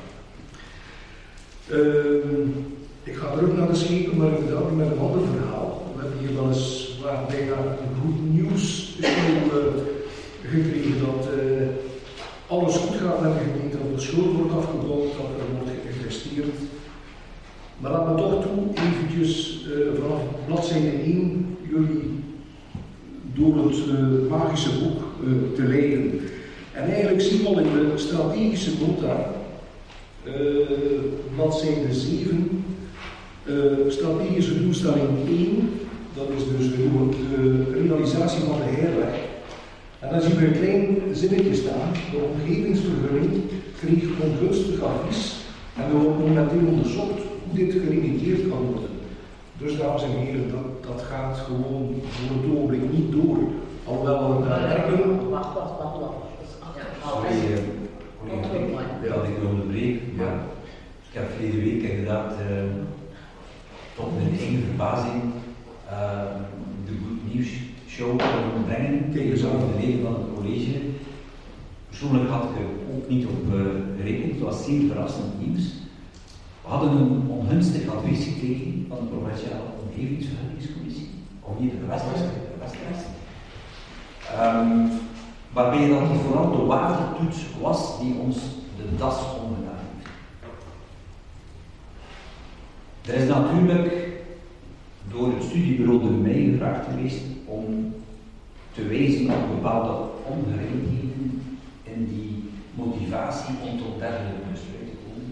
Ik ga terug naar de schepen, maar inderdaad met een ander verhaal. We hebben hier wel eens bijna een goed nieuws gekregen dat alles goed gaat met de gemeente, dat de schuld wordt afgebouwd, dat er wordt geïnvesteerd. Maar laat me toch toe eventjes vanaf bladzijde 1 jullie door het magische boek te leiden. En eigenlijk zien we al in de strategische nota, bladzijde 7, strategische doelstelling 1, dat is dus de realisatie van de herweg. En dan zien we een klein zinnetje staan, de omgevingsvergunning kreeg ongunstig advies en er wordt momenteel onderzocht hoe dit geremedieerd kan worden. Dus dames en heren, dat gaat gewoon voor het ogenblik niet door. Alhoewel we daar werken. Wacht. Dat ik onderbreek, maar ik heb verleden week inderdaad tot mijn eigen verbazing de Good News Show kunnen brengen tegen de leden van het college. Persoonlijk had ik er ook niet op gerekend, het was zeer verrassend nieuws. We hadden een ongunstig advies gekregen van de provinciale omgevingsvergunningscommissie, of niet de Westwest. Waarbij dat vooral de watertoets was die ons de das omgedaan heeft. Er is natuurlijk door het studiebureau door mij gevraagd geweest om te wijzen op bepaalde ongeregeldheden in die motivatie om tot dergelijke besluiten te komen.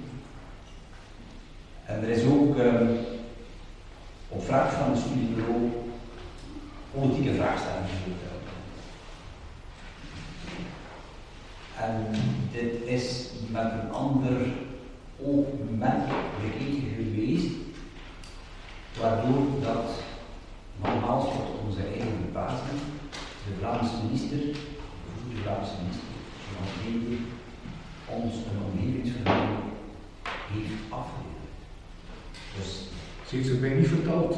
En er is ook op vraag van het studiebureau politieke vraagstellingen gesteld. En dit is met een ander oogmerk bekeken geweest, waardoor dat nogmaals tot onze eigen verbazing de Vlaamse minister, de Vlaamse minister van Vrede, ons een omgevingsvergunning heeft afgeleverd. Dus ze heeft het mij niet verteld.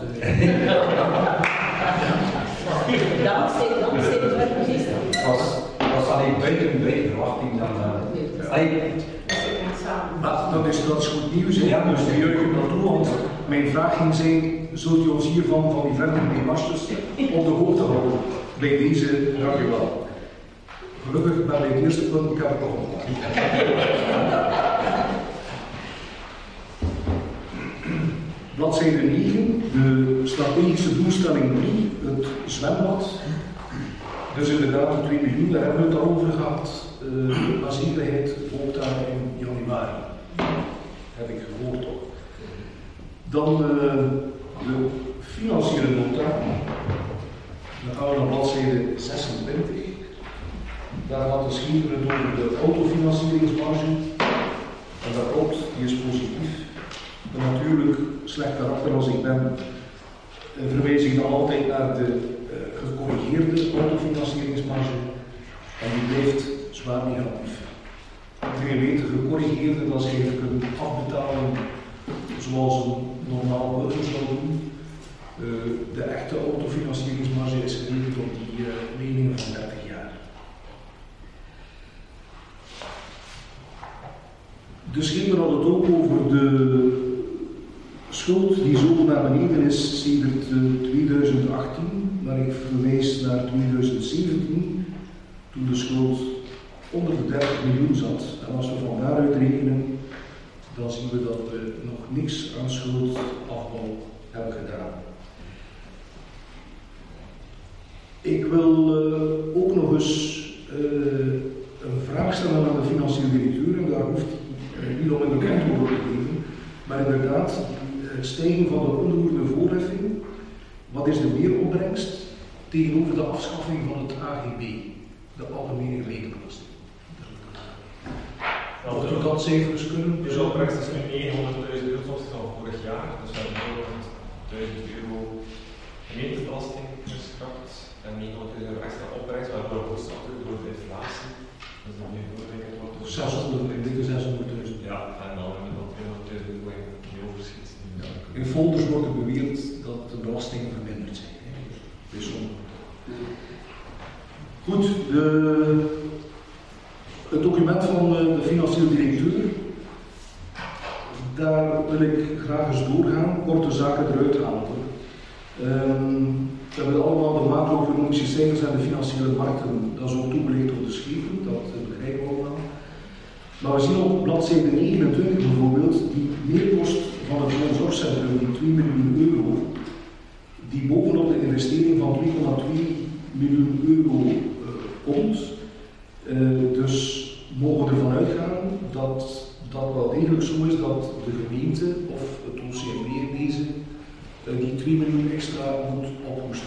Dankzij de burgemeester. Het was alleen buiten verwachting dan. Maar dat is goed nieuws, hè? Ja, dus die juichen naartoe, want mijn vraag ging zijn, zult u ons hiervan, van die verdere demarches, op de hoogte houden? Bij deze, dank u wel. Gelukkig bij het eerste punt, ik heb het nog niet. Bladzijde 9, de strategische doelstelling 3, het zwembad. Dus inderdaad, de 2 miljoen, daar hebben we het al over gehad. De aanzienlijkheid volgt daar in januari. Heb ik gehoord toch. Dan de financiële nota. Dan gaan we naar bladzijde 26. Daar gaat de schrijver het over de autofinancieringsmarge. En dat klopt, die is positief. En natuurlijk, slecht karakter als ik ben, verwijs ik dan altijd naar de gecorrigeerde autofinancieringsmarge. En die blijft zwaar negatief. Je weet, gecorrigeerde, dat is eigenlijk een afbetaling zoals een normaal burger zou doen. De echte autofinancieringsmarge is gerekend op die leningen van 30 jaar. De schrijver had het ook over de schuld die zo naar beneden is sedert 2018, maar ik verwijs naar 2017, toen de schuld onder de 30 miljoen zat. En als we van daaruit rekenen, dan zien we dat we nog niks aan schuldafbouw hebben gedaan. Ik wil ook nog eens een vraag stellen aan de financieel directeur, en daar hoeft niet onmiddellijk antwoord op te geven, maar inderdaad, het stijgen van de onroerende voorheffing, wat is de meeropbrengst tegenover de afschaffing van het AGB, de Algemene Rekenbelasting? Of we dat cijfers kunnen? De opbrengst is nu 900.000 euro van vorig jaar, dus we hebben 100.000 euro gemeentebelasting geschrapt en 900.000 euro extra opbrengst, waardoor het wordt door de inflatie. Dus dat nu doorrekend wordt. 600.000. Ja, en dan hebben we nog 200.000 euro in overschiet. In folders wordt er beweerd dat de belastingen verminderd zijn. Bijzonder. Goed, het document van de financieel directeur, daar wil ik graag eens doorgaan, korte zaken eruit halen. We hebben allemaal de macro-economische cijfers en de financiële markten, dat is ook toegelicht door de schrijver, dat begrijpen we allemaal. Maar we zien op bladzijde 29 bijvoorbeeld, die meerkost van het woonzorgcentrum, die 2 miljoen euro, die bovenop de investering van 2,2 miljoen euro komt. Dus mogen we ervan uitgaan dat dat wel degelijk zo is dat de gemeente of het OCMW in deze die 2 miljoen extra moet ophoesten.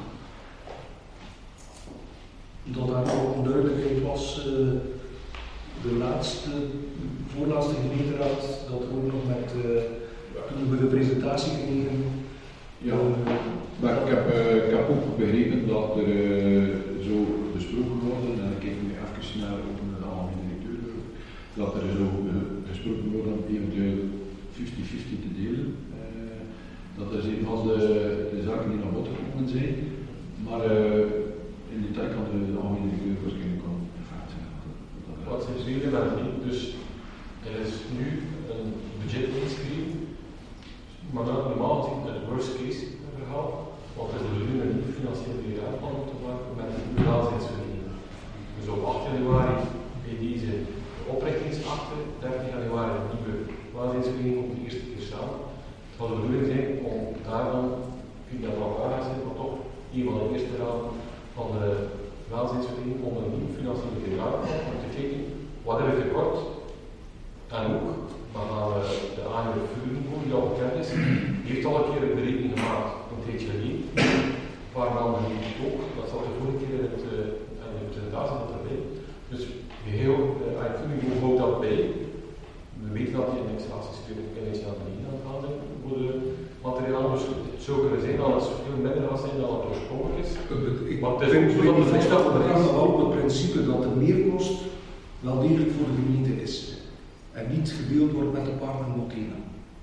Dat daar ook onduidelijkheid was, de voorlaatste gemeenteraad, dat ook nog met, toen we de presentatie kregen. Ja, maar ik heb ook begrepen dat er zo besproken wordt, en ik kijk nu even naar de algemene directeur, dat er zo gesproken wordt om eventueel 50-50 te delen. Dat is een van de zaken die naar bod gekomen zijn, maar in die tijd kan de algemene directeur waarschijnlijk al ervaren zijn. Wat zijn jullie met het niet? Dus er is nu een budget ingeschreven, maar normaal gezien het worst case verhaal, want er is nu een nieuw financieel jaarplan op te maken met de welzijnsvereniging. Dus op 8 januari bij deze oprichtingsakte, 13 januari een nieuwe welzijnsvereniging op de eerste keer staan. Het zal de bedoeling zijn om daar dan, via dat elkaar zijn, maar toch een van de eerste raden van de welzijnsvereniging om een nieuw financieel jaarplan om te kijken wat er tekort. En ook, maar de ANWB Vuurniveau, die al bekend is, heeft al een keer een berekening gemaakt in THLE, waar dan ook, dat zat de vorige keer in de presentatie dat erbij. Dus geheel uitvoering, hoe houdt dat bij? We weten dat die indexaties een beetje aan het gaan zijn voor de materialen, dus het zou kunnen zijn dat het veel minder gaat zijn dan het oorspronkelijk is. Maar het is ook zo dat de vrijdag wel op het principe dat de meerkost wel degelijk voor de gemeente is en niet gedeeld wordt met de partner Motena.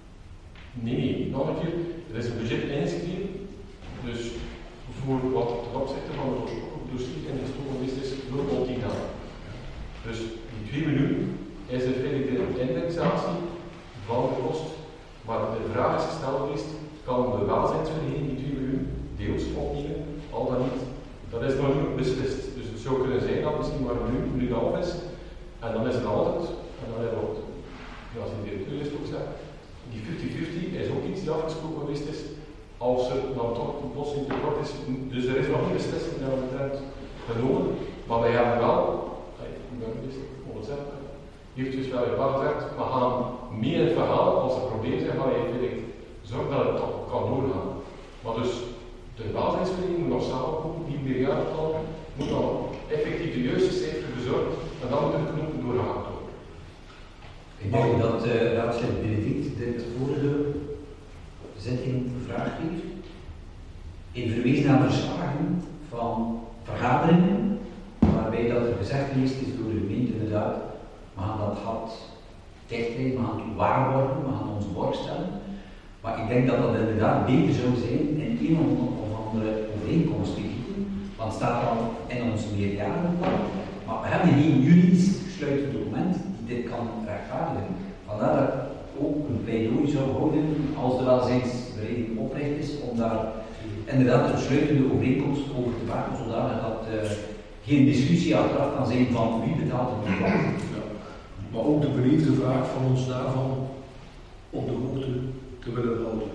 Nee, nog een keer, er is een budget ingeschreven, dus voor wat ten opzichte van het oorspronkelijk dossier en het geweest is, 0,10 aan. Dus die 2 miljoen is in feite de indexatie van de kost, maar de vraag is gesteld geweest, kan de welzijnsvereniging die 2 miljoen deels opnemen, al dan niet. Dat is nog niet beslist, dus het zou kunnen zijn dat misschien maar een miljoen af is, en dan is het altijd, en dan hebben we ook, zoals de directeur is ook zegt, die 50-50 is ook iets die afgesproken geweest is, als er dan toch een oplossing tekort is. Dus er is nog niet beslissing naar de trend genomen, maar wij hebben wel, ik ben minister, heeft dus wel een paar gezegd, we gaan meer in het verhaal, als er problemen zijn, ga je zorgen dat het toch kan doorgaan. Maar dus de welzijnsvereniging moet nog samenkomen, die meerjarenplan moet dan effectief de juiste cijfers bezorgen en dan moeten de knopen doorgehaald worden. Ik denk dat raadslid Benedict dit vorige zitting gevraagd heeft. In verwees naar verslagen van vergaderingen, waarbij dat er gezegd geweest is door de gemeente inderdaad, we gaan dat gat dichtrijden, we gaan het waarborgen, we gaan ons borg stellen. Maar ik denk dat dat inderdaad beter zou zijn in een of andere overeenkomst te gieten, want het staat al in ons meerjarenplan. Maar we hebben geen juridisch gesluitend document die dit kan rechtvaardigen. Vandaar dat ik ook een pleidooi zou houden als de welzijnsvereniging oprecht is, om daar inderdaad een sluitende overeenkomst over te maken, zodat dat geen discussie achteraf kan zijn van wie betaalt het nu wat. Maar ook de beleefde vraag van ons daarvan op de hoogte te willen houden.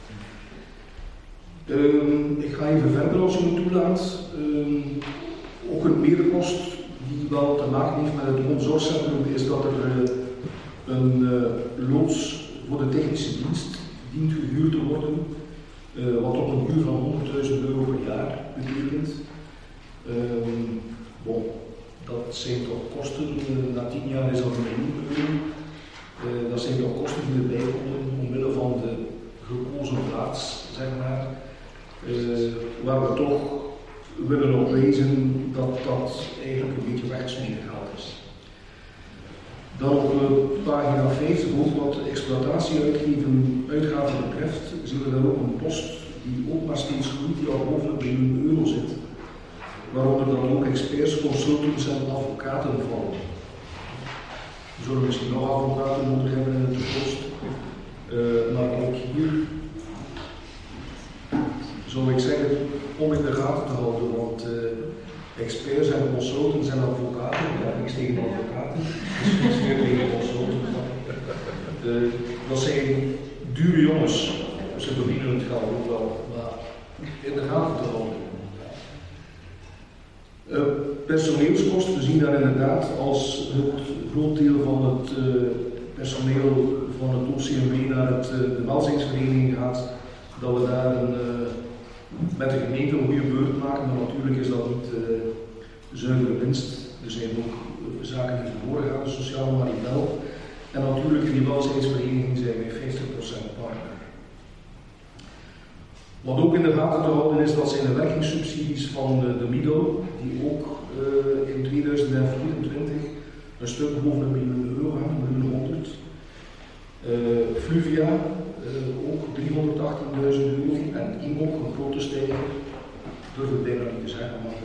Ik ga even verder als u me toelaat. Ook een meerkost die wel te maken heeft met het woonzorgcentrum is dat er een loods voor de technische dienst dient gehuurd te worden, wat op een huur van €100.000 per jaar betekent. Dat zijn toch kosten, na 10 jaar is dat €1 miljoen. Dat zijn toch kosten die erbij komen omwille van de gekozen plaats, zeg maar, waar we toch willen op wijzen dat dat eigenlijk een beetje weggesmeten geld is. Dan op pagina 50, ook wat de exploitatieuitgaven betreft, zien we daar ook een post die ook maar steeds groeit, die al boven €1 miljoen zit. Waaronder dan ook experts, consultants en advocaten vallen. We zullen misschien nog advocaten nodig hebben in de toekomst. Maar ook hier zou ik zeggen om in de gaten te houden, want experts en consultants en advocaten, ja, niks tegen advocaten, dus meer tegen consultants. Dat zijn dure jongens, ze verdienen het geld ook wel, maar in de gaten te houden. Personeelskosten, we zien daar inderdaad als het groot deel van het personeel van het OCMW naar de welzijnsvereniging gaat, dat we daar met de gemeente een goede beurt maken, maar natuurlijk is dat niet zuivere winst. Er zijn ook zaken die verloren gaan, de sociale marginal. En natuurlijk in die welzijnsvereniging zijn wij 50% partner. Wat ook in de gaten te houden is, dat zijn de werkingssubsidies van de MIDO, die ook in 2024 een stuk boven €1 miljoen gaan, €1.100.000. Fluvia ook €318.000 en IMOC een grote stijger, durf ik bijna niet te zeggen, maar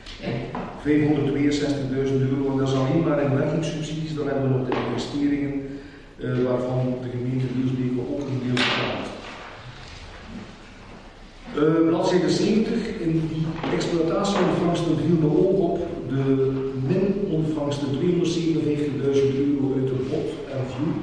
€562.000 en dat is alleen maar in werkingssubsidies. Dan hebben we nog de investeringen waarvan de gemeente Lielsbeek ook een deel betaalt. Bladzijde 70, in die exploitatieontvangsten viel me ook op de minontvangsten €257.000 uit de bot en view.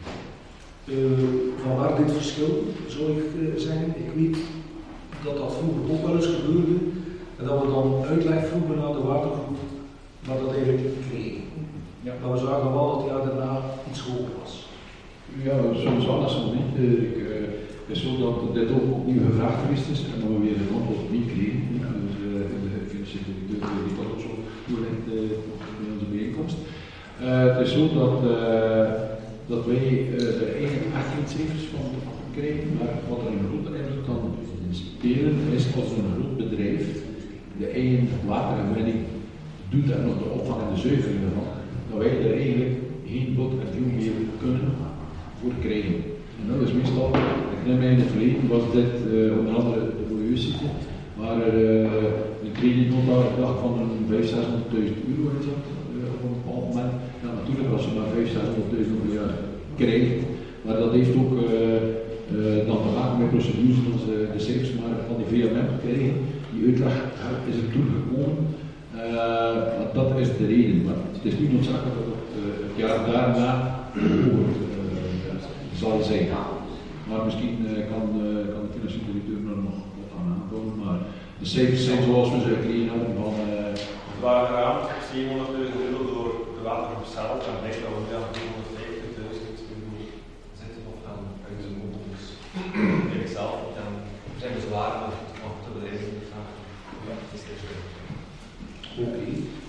Vanwaar dit verschil, zou ik zeggen. Ik weet dat dat vroeger ook wel eens gebeurde en dat we dan uitleg vroegen naar de watergroep, maar dat eigenlijk niet kregen. Ja. Maar we zagen wel dat het jaar daarna iets hoger was. Ja, soms anders dan niet. Het is zo dat dit ook opnieuw gevraagd geweest is en dat we weer een antwoord niet kregen. Dus de financiële directeur die dat ook zo toelicht in onze bijeenkomst. het is zo dat wij er eigenlijk 18 cijfers van krijgen, maar wat er een grote invloed kan spelen is als een groot bedrijf de eigen watergewinning doet en nog de opvang en de zuivering ervan, dat wij er eigenlijk geen bot en veel meer kunnen voor krijgen. En dat is meestal, ik neem in het verleden was dit onder andere de milieuziekte, waar er een kredietnota dag van een 500.000, 600.000 euro in zat op een bepaald moment. Ja, natuurlijk als je maar 500.000, 600.000 per jaar krijgt, maar dat heeft ook dan te maken met procedures zoals de cijfers maar van die VMM krijgen. Die uitleg is er toen gekomen. Dat is de reden, maar het is niet noodzakelijk dat het jaar daarna hoger zal zijn. Maar misschien kan de financiële directeur er nog wat aan aankomen, maar de cijfers zijn zoals we ze gekregen hebben van... Het waren geraamd 700.000 euro door de water zelf en ik denk dat we nu aan 450.000 euro zitten of gaan uitzoeken. Dus ik zelf en er zijn bezwaren nog te bedrijven de vraag. Ja, het is echt goed. Oké.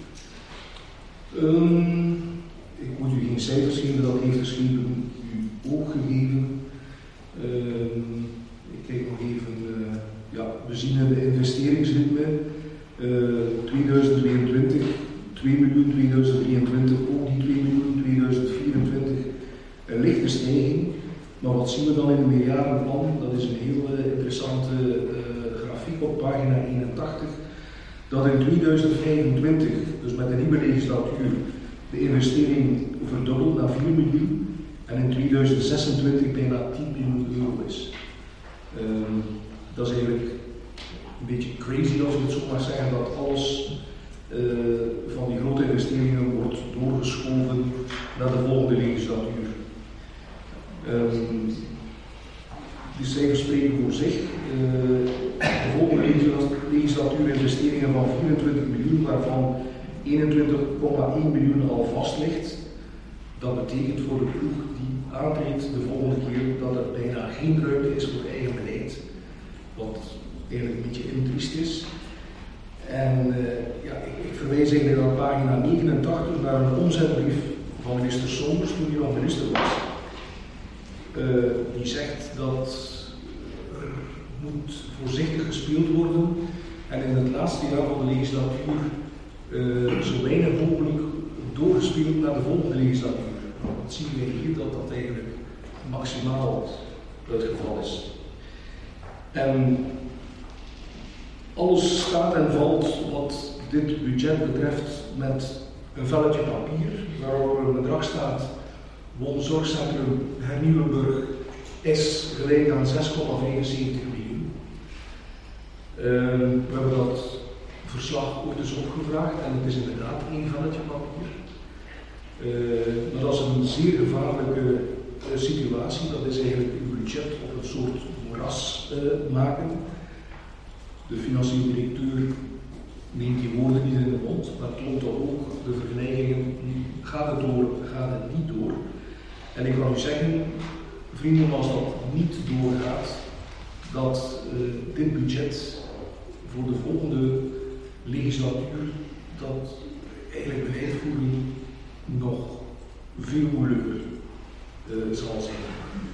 Ik moet u geen cijfers geven, dat heeft de Schepen u ook gegeven. Ik kijk nog even, we zien in de investeringsritme 2022, 2 miljoen, 2023 ook die 2 miljoen, 2024 een lichte stijging. Maar wat zien we dan in de meerjarenplan? Dat is een heel interessante grafiek op pagina 81. Dat in 2025, dus met de nieuwe legislatuur, de investering verdubbelt naar 4 miljoen en in 2026 bijna 10 miljoen euro is. Dat is eigenlijk een beetje crazy als ik het zo maar zeggen, dat alles van die grote investeringen wordt doorgeschoven naar de volgende legislatuur. Die cijfers spreken voor zich. De volgende legislatuur investeringen van 24 miljoen, waarvan 21,1 miljoen al vast ligt. Dat betekent voor de ploeg die aantreedt de volgende keer dat er bijna geen ruimte is voor eigen beleid. Wat eigenlijk een beetje intriest is. En ik verwijs eigenlijk naar pagina 89 naar een omzetbrief van minister Sommers toen hij nog minister was. Die zegt dat er moet voorzichtig gespeeld worden en in het laatste jaar van de legislatuur zo weinig mogelijk doorgespeeld naar de volgende legislatuur. Dat zien we hier dat eigenlijk maximaal het geval is. En alles staat en valt wat dit budget betreft met een velletje papier waarop er een bedrag staat. Woonzorgcentrum Hernieuwenburg is gelijk aan 6,75 miljoen. We hebben dat verslag ooit eens opgevraagd en het is inderdaad één velletje papier. Maar dat is een zeer gevaarlijke situatie. Dat is eigenlijk uw budget op een soort moeras maken. De financieel directeur neemt die woorden niet in de mond, maar toont dan ook de vergelijkingen. Gaat het door, gaat het niet door? En ik kan u zeggen, vrienden, als dat niet doorgaat, dat dit budget voor de volgende legislatuur, dat eigenlijk de uitvoering nog veel moeilijker zal zijn.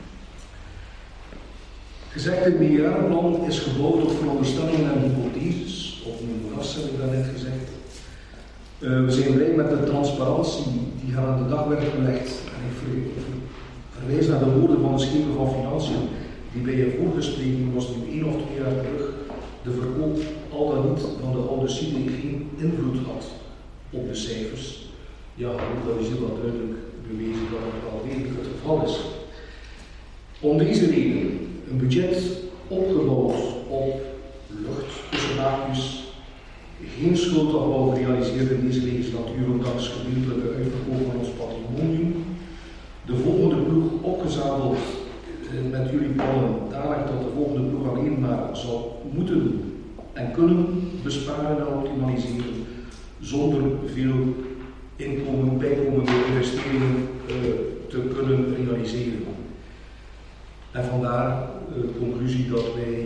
Gezegd, het meerjarenplan is gebouwd op veronderstellingen en hypotheses, op een moeras heb ik daarnet gezegd. We zijn blij met de transparantie die haar aan de dag werd gelegd. En ik verwijs naar de woorden van de Schepen van Financiën, die bij een voorgesprek was nu 1 of 2 jaar terug, de verkoop al dan niet van de oude CIDE geen invloed had op de cijfers. Ja, dat is heel wat duidelijk bewezen dat het wel degelijk het geval is. Om deze reden, een budget opgebouwd op lucht, tussen haakjes, geen schuldafbouw gerealiseerd in deze legislatuur, ondanks gedeeltelijke uitverkoop van ons patrimonium. De volgende ploeg opgezadeld met jullie plannen, dadelijk dat de volgende ploeg alleen maar zou moeten en kunnen besparen en optimaliseren, zonder veel bijkomende investeringen te kunnen realiseren. En vandaar de conclusie dat wij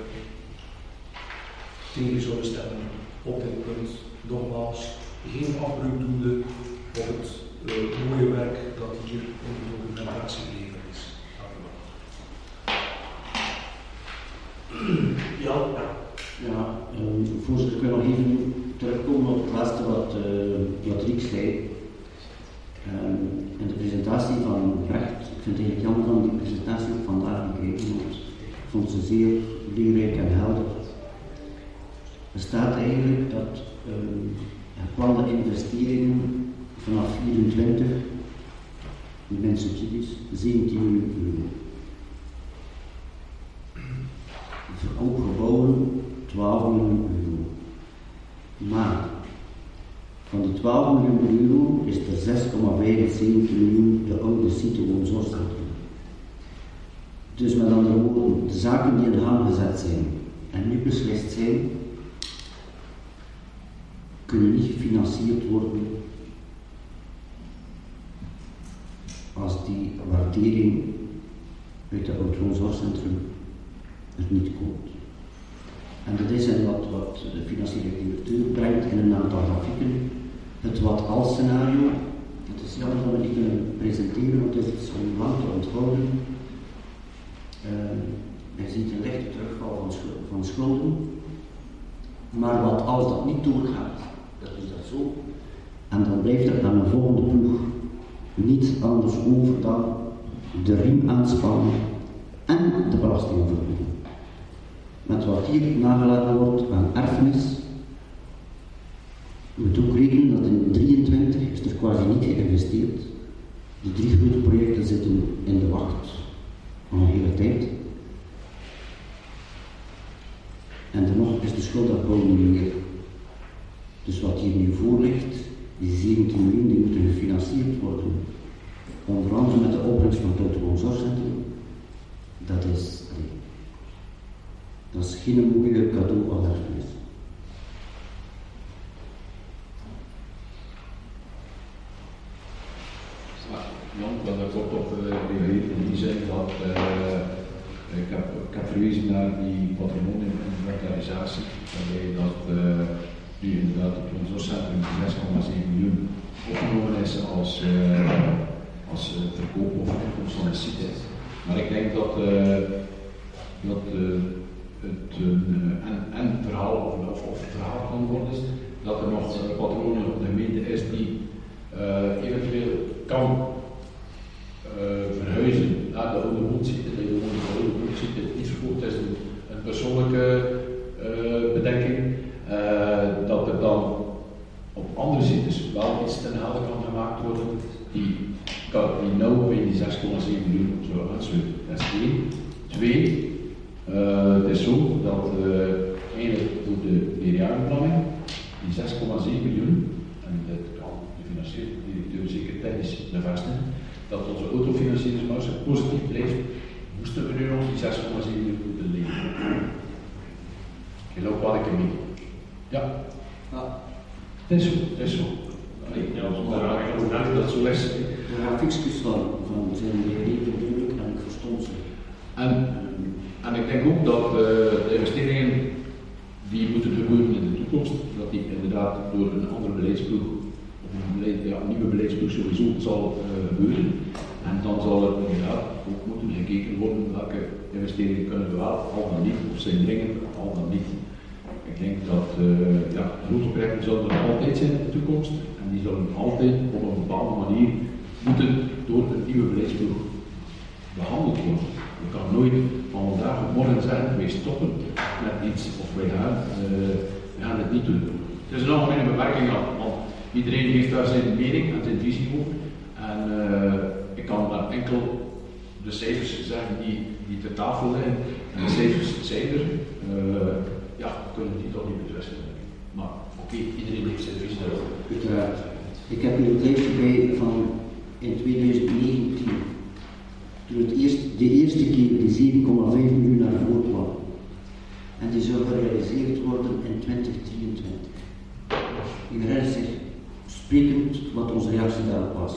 tegen zullen stemmen op dit punt. Nogmaals, geen afbreuk doende op het mooie werk dat hier in de documentatie geleverd is. Ja, voorzitter, ik wil nog even terugkomen op het laatste wat Riek zei. En de presentatie van Brecht, ik vind het eigenlijk jammer van die presentatie ook vandaag bekeken, want ik vond ze zeer leerrijk en helder. Er staat eigenlijk dat het plan de investeringen vanaf 24, met subsidies, 17 miljoen euro. Verkoop gebouwen 12 miljoen euro. Maar van die 12 miljoen euro is er 6,75 miljoen de oude site woonzorgcentrum. Dus met andere woorden, de zaken die in gang gezet zijn en nu beslist zijn, kunnen niet gefinancierd worden als die waardering uit het oud woonzorgcentrum er niet komt. En dat is wat de financiële directeur brengt in een aantal grafieken. Het wat-als scenario. Het is jammer dat we niet kunnen presenteren, want het is om lang te onthouden. Je ziet een lichte terugval van schulden. Maar wat als dat niet doorgaat, dat is dat zo. En dan blijft er aan de volgende ploeg niets anders over dan de riem aanspannen en de belasting verhogen. Met wat hier nagelaten wordt aan erfenis. Je moet ook rekenen dat in 23 is er quasi niet geïnvesteerd. De 3 grote projecten zitten in de wacht al een hele tijd. En dan nog is de schulduitbouw niet meer. Dus wat hier nu voor ligt, die 17 miljoen, die moeten gefinancierd worden. Onder andere met de opbrengst van het autowoonzorgcentrum. Dat is geen mooie cadeau aan erfenis. Jan, ik wil daar kort op reageren. Die zei dat ik heb verwezen naar die patronieninventarisatie, waarbij dat nu inderdaad het woonzorgcentrum 6,7 miljoen opgenomen is als verkoop of inkomst van de site. Maar ik denk dat het een verhaal of verhaal kan worden, dat er nog patronen op de gemeente is die eventueel kan verhuizen naar de oude woonzite, de oude woonzite iets verkoopt is een persoonlijke bedenking, dat er dan op andere zites wel iets ten helde kan gemaakt worden die nou bij die 6,7 miljoen zou aansluiten. Dat is 1. 2. Het is zo dat eigenlijk door de meerjarenplanning die 6,7 miljoen, en dat kan de financiële directeur zeker technisch bevestigen, dat onze autofinancieringsmarge positief blijft, moesten we nu nog die 6,7 miljoen moeten leveren. Je loopt wat ik mee. Ja. Het is zo, het is zo. Dat zo is. De grafiekjes van zijn redelijk duidelijk en ik verstond ze. En ik denk ook dat de investeringen die moeten gebeuren in de toekomst, dat die inderdaad door een andere beleidsploeg, of een nieuwe beleidsploeg sowieso zal gebeuren. En dan zal er inderdaad ook moeten gekeken worden welke investeringen kunnen we wel, al dan niet, of zijn dringend, al dan niet. Ik denk dat grote projecten zullen er altijd zijn in de toekomst en die zullen altijd op een bepaalde manier moeten door een nieuwe beleidsploeg behandeld worden. Je kan nooit van vandaag op morgen zeggen, wij stoppen met iets of wij gaan het niet doen. Het is een algemene bemerking, want iedereen heeft daar zijn mening en zijn visie over. En ik kan daar enkel de cijfers zeggen die ter tafel liggen. En de cijfers zijn er. We kunnen die toch niet betwisten. Maar oké, iedereen heeft zijn visie daarover. Uiteraard. Ik heb hier een lijstje bij van in 2019. Toen de eerste keer die 7,5 miljoen naar voren kwam. En die zou gerealiseerd worden in 2023. Ik herinner zich sprekend wat onze reactie daarop was.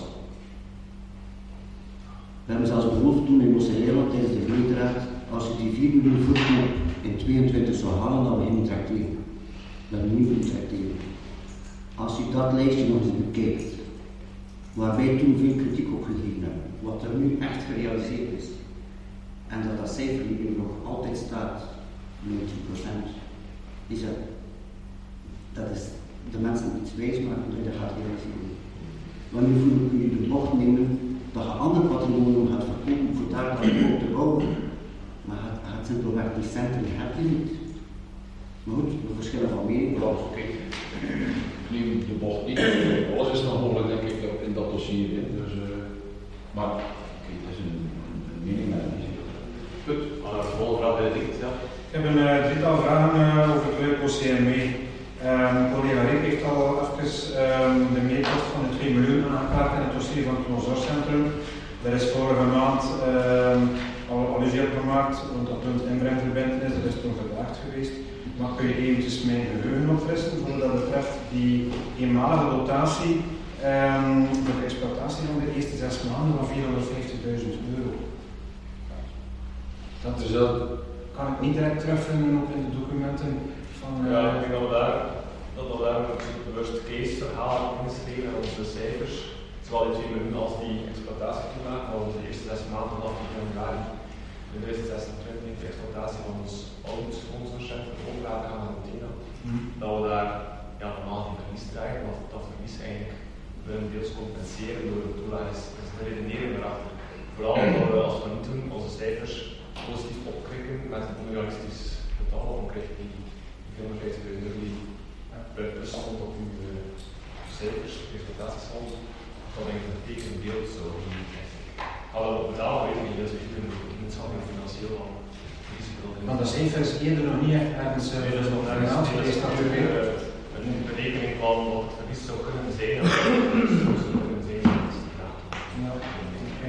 We hebben zelfs beloofd toen in Mossel-Eiland tijdens de gemeenteraad, als je die 4 miljoen voorkoop in 22 zou halen, dat we geen tracteren. Dat we niet moeten tracteren. Als je dat lijstje nog eens bekijkt, waar wij toen veel kritiek op gegeven hebben, wat er nu echt gerealiseerd is. En dat cijfer hier nog altijd staat, 90%, is dat is de mensen iets wijs maken dat je dat gaat realiseren. Wanneer kun je de bocht nemen dat je ander patronen gaat verkopen voor daar op te bouwen, maar je gaat simpelweg die centen heb je niet. Maar goed, de verschillen van mening. Ja, kijk, neem de bocht niet. Alles is nog mogelijk, denk ik, in dat dossier. Dus, maar okay, het is een mening. Goed, maar de volgende vraag bij de dikte. Ja. Ik heb een drietal vragen over het Leuko CMW. Collega Rick heeft al even de meetkost van de 2 miljoen aangekaart in het dossier van het consortiumcentrum. Daar is vorige maand al allusie op gemaakt, want dat punt inbrengverbintenis, dat is toen gevraagd geweest. Maar kun je eventjes mijn geheugen opfrissen voor dat betreft die eenmalige dotatie voor de exploitatie van de eerste 6 maanden van €450.000? Dat is dat. Kan ik niet direct terugvinden ook in de documenten van... Ja, ik denk dat we daar een worst case verhaal hebben ingeschreven en onze cijfers, zowel die 2 miljoen als die exploitatie toemaken, maar onze eerste 6 maanden vanaf januari 2026 de exploitatie van ons oud consortiumcentrum overlaten gaan aan Rotina. Dat we daar normaal geen verlies krijgen, want dat verlies eigenlijk willen deels compenseren door de toelage. Dat is de redenering erachter. Vooral omdat we, als we niet doen, onze cijfers positief opkrikken met een onrealistisch getal, dan krijg je die €450.000 die per plus stond op uw cijfers, exploitatiefonds, dat denk ik een tekenbeeld zo. Hadden we op betalen, weet ik niet, dus we kunnen niet samen financieel al risico. Maar de cijfers is eerder nog niet echt ergens geweest natuurlijk. Een berekening van wat het verlies zou kunnen zijn, of het zou kunnen zijn. Ja, oké.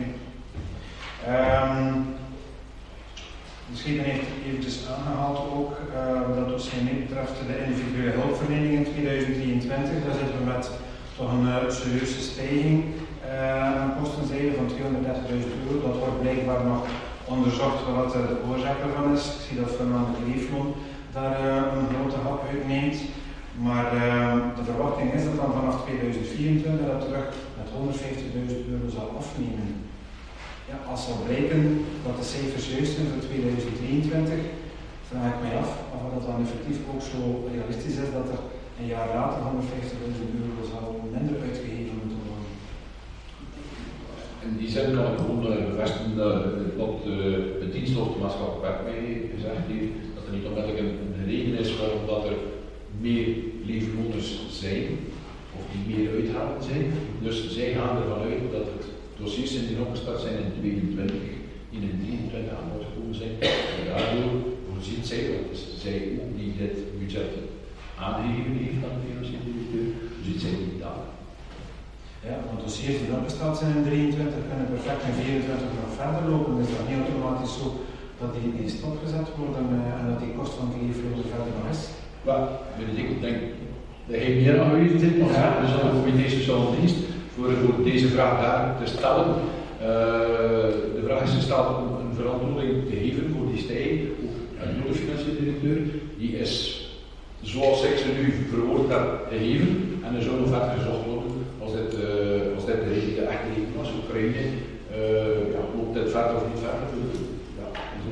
De Schepen heeft eventjes aangehaald ook dat wat mij betreft de individuele hulpverlening in 2023. Daar zitten we met toch een serieuze stijging aan kostenzijde van €230.000. Dat wordt blijkbaar nog onderzocht wat de oorzaak ervan is. Ik zie dat voornamelijk leefloon daar een grote hap uitneemt. Maar de verwachting is dat dan vanaf 2024 dat terug met €150.000 zal afnemen. Ja, als zal blijken dat de cijfers juist zijn voor 2023, vraag ik mij af of dat dan effectief ook zo realistisch is dat er een jaar later €150.000 zal minder uitgegeven moeten worden. In die zin kan ik gewoon bevestigen dat het diensthoofdmaatschappelijk werk mij gezegd heeft dat er niet onmiddellijk een reden is waarom dat er meer leefloners zijn, of die meer uitgaven zijn. Dus zij gaan ervan uit dat het dossiers die opgestart zijn in 2022, in 2023 aan bod gekomen zijn. En daardoor voorziet zij, want het is zij ook die dit budget aangegeven heeft aan de financiële directeur, voorziet zij die dagen. Ja, want dossiers die opgestart zijn in 2023 kunnen perfect in 2024 nog verder lopen. Dus dat is niet automatisch zo dat die niet stopgezet worden en dat die kost van die leefloon verder nog is. Ja, ik denk dat hij meer aanwezig zit, maar ja, we zullen voor deze sociale dienst voor deze vraag daar te stellen. De vraag is gesteld om een verantwoording te geven voor die stijging. Ook de financiële directeur, die is, zoals ik ze nu verwoord heb, gegeven. En er zou nog verder gezocht worden als dit de echte reden was. Oekraïne, loopt dit verder of niet verder? Ja,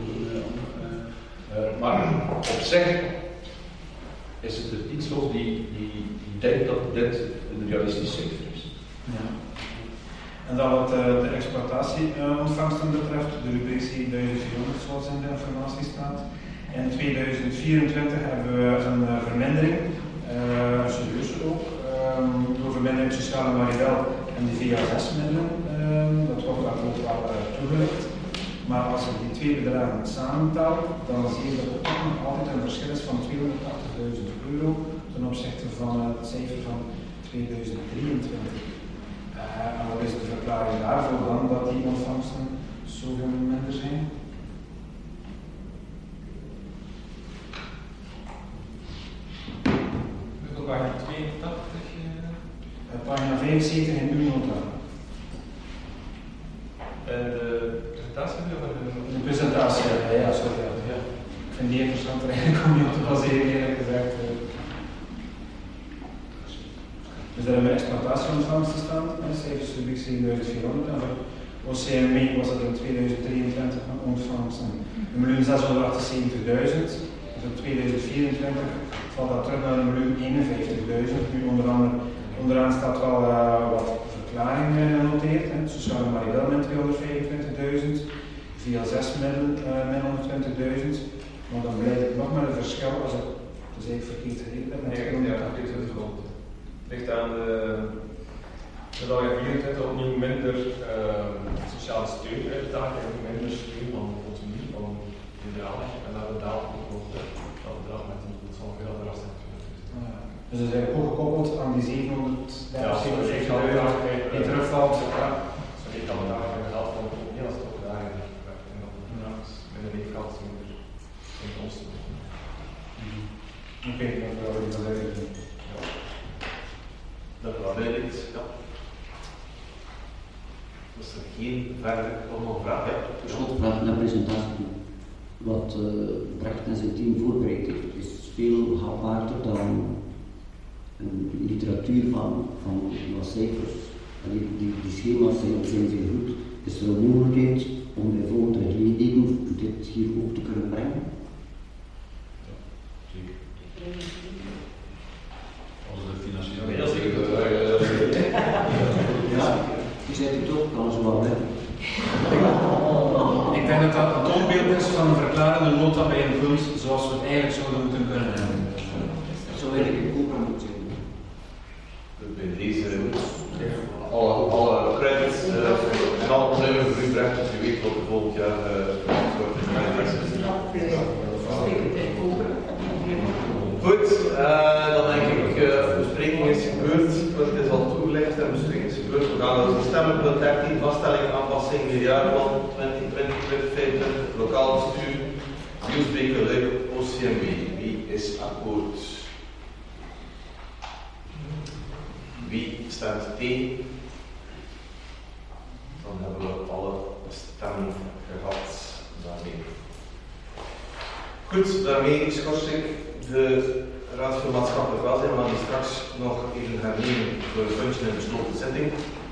maar op zich is het de diensthoofd die denkt dat dit een realistisch cijfer is. Ja. En dan wat de exploitatieontvangsten betreft, de rubriek 7400 zoals in de informatie staat. In 2024 hebben we een vermindering, serieus ook, door vermindering sociale margineel en de VA6-middelen. Dat wordt daar ook wel toegelicht. Maar als we die twee bedragen samentellen, dan zie je dat er toch nog altijd een verschil is van €280.000 ten opzichte van het cijfer van 2023. En wat is de verklaring daarvoor dan, dat die ontvangsten zoveel minder zijn? Op pagina 82. Pagina 75 in uw nota. De presentatie, ja, sorry. Ja. Ik vind die interessant eigenlijk om je op te baseren, eerlijk gezegd. Dus daar hebben we exploitatieontvangsten staan, cijfers rubriek 7400 en voor OCME was dat in 2023 een ontvangst van 1.678.000. Voor 2024 valt dat terug naar 1.051.000. Nu onderaan staat wel wat verklaringen genoteerd. Sociale Maribel met 225.000, via 6 met 120.000. Maar dan blijft het nog maar een verschil als het dus eigenlijk verkeerd gerekend heb. Nee, ja, verkeerd is rond. Het ligt aan de dag 24 opnieuw minder sociale steun uitbetaald en minder steun van autonomie, van federale. En daar betaalt ook nog dat bedrag met die ongeveer de rest. Dus dat is eigenlijk ook gekoppeld aan die 700 die terugvalt. Zo ik kan daar een helft van de autonomie als het ook daarin werkt. En dan minder leefgeld, minder inkomsten. Oké, dan wil ik dat even doen. Dat wel duidelijk, ja. Dus er geen verdere vraag? Ja. Slotvraag naar presentatie. Wat Brecht en zijn team voorbereid heeft, is veel haalbaarder dan een literatuur van wat cijfers. Die schema's zijn zeer goed. Is er een mogelijkheid om bij volgende regeling dit hier ook te kunnen brengen? Als de financiële... Ja, je zei het ook, kan ze wel hebben. Ik denk dat dat een toonbeeld is van een verklarende nota bij een punt zoals we het eigenlijk zouden moeten kunnen hebben. Zo wil ik het ook aan moeten zeggen. Bij deze alle credits en alle problemen voor u Brecht, dus u weet wat er volgend jaar wordt. Goed, dan denk ik, de bespreking is gebeurd, het is al toegelicht en de bespreking is gebeurd. We gaan dus stemmen punt 13, vaststelling aanpassing meerjarenplan 2020-2025, lokaal bestuur, Nieuwsbreken, Luik, OCMW. Wie is akkoord? Wie stemt tegen? Dan hebben we alle stemmen gehad daarmee. Goed, daarmee schors ik de Raad voor Maatschappelijk Welzijn. We gaan die straks nog even hernemen voor de functie in besloten zitting.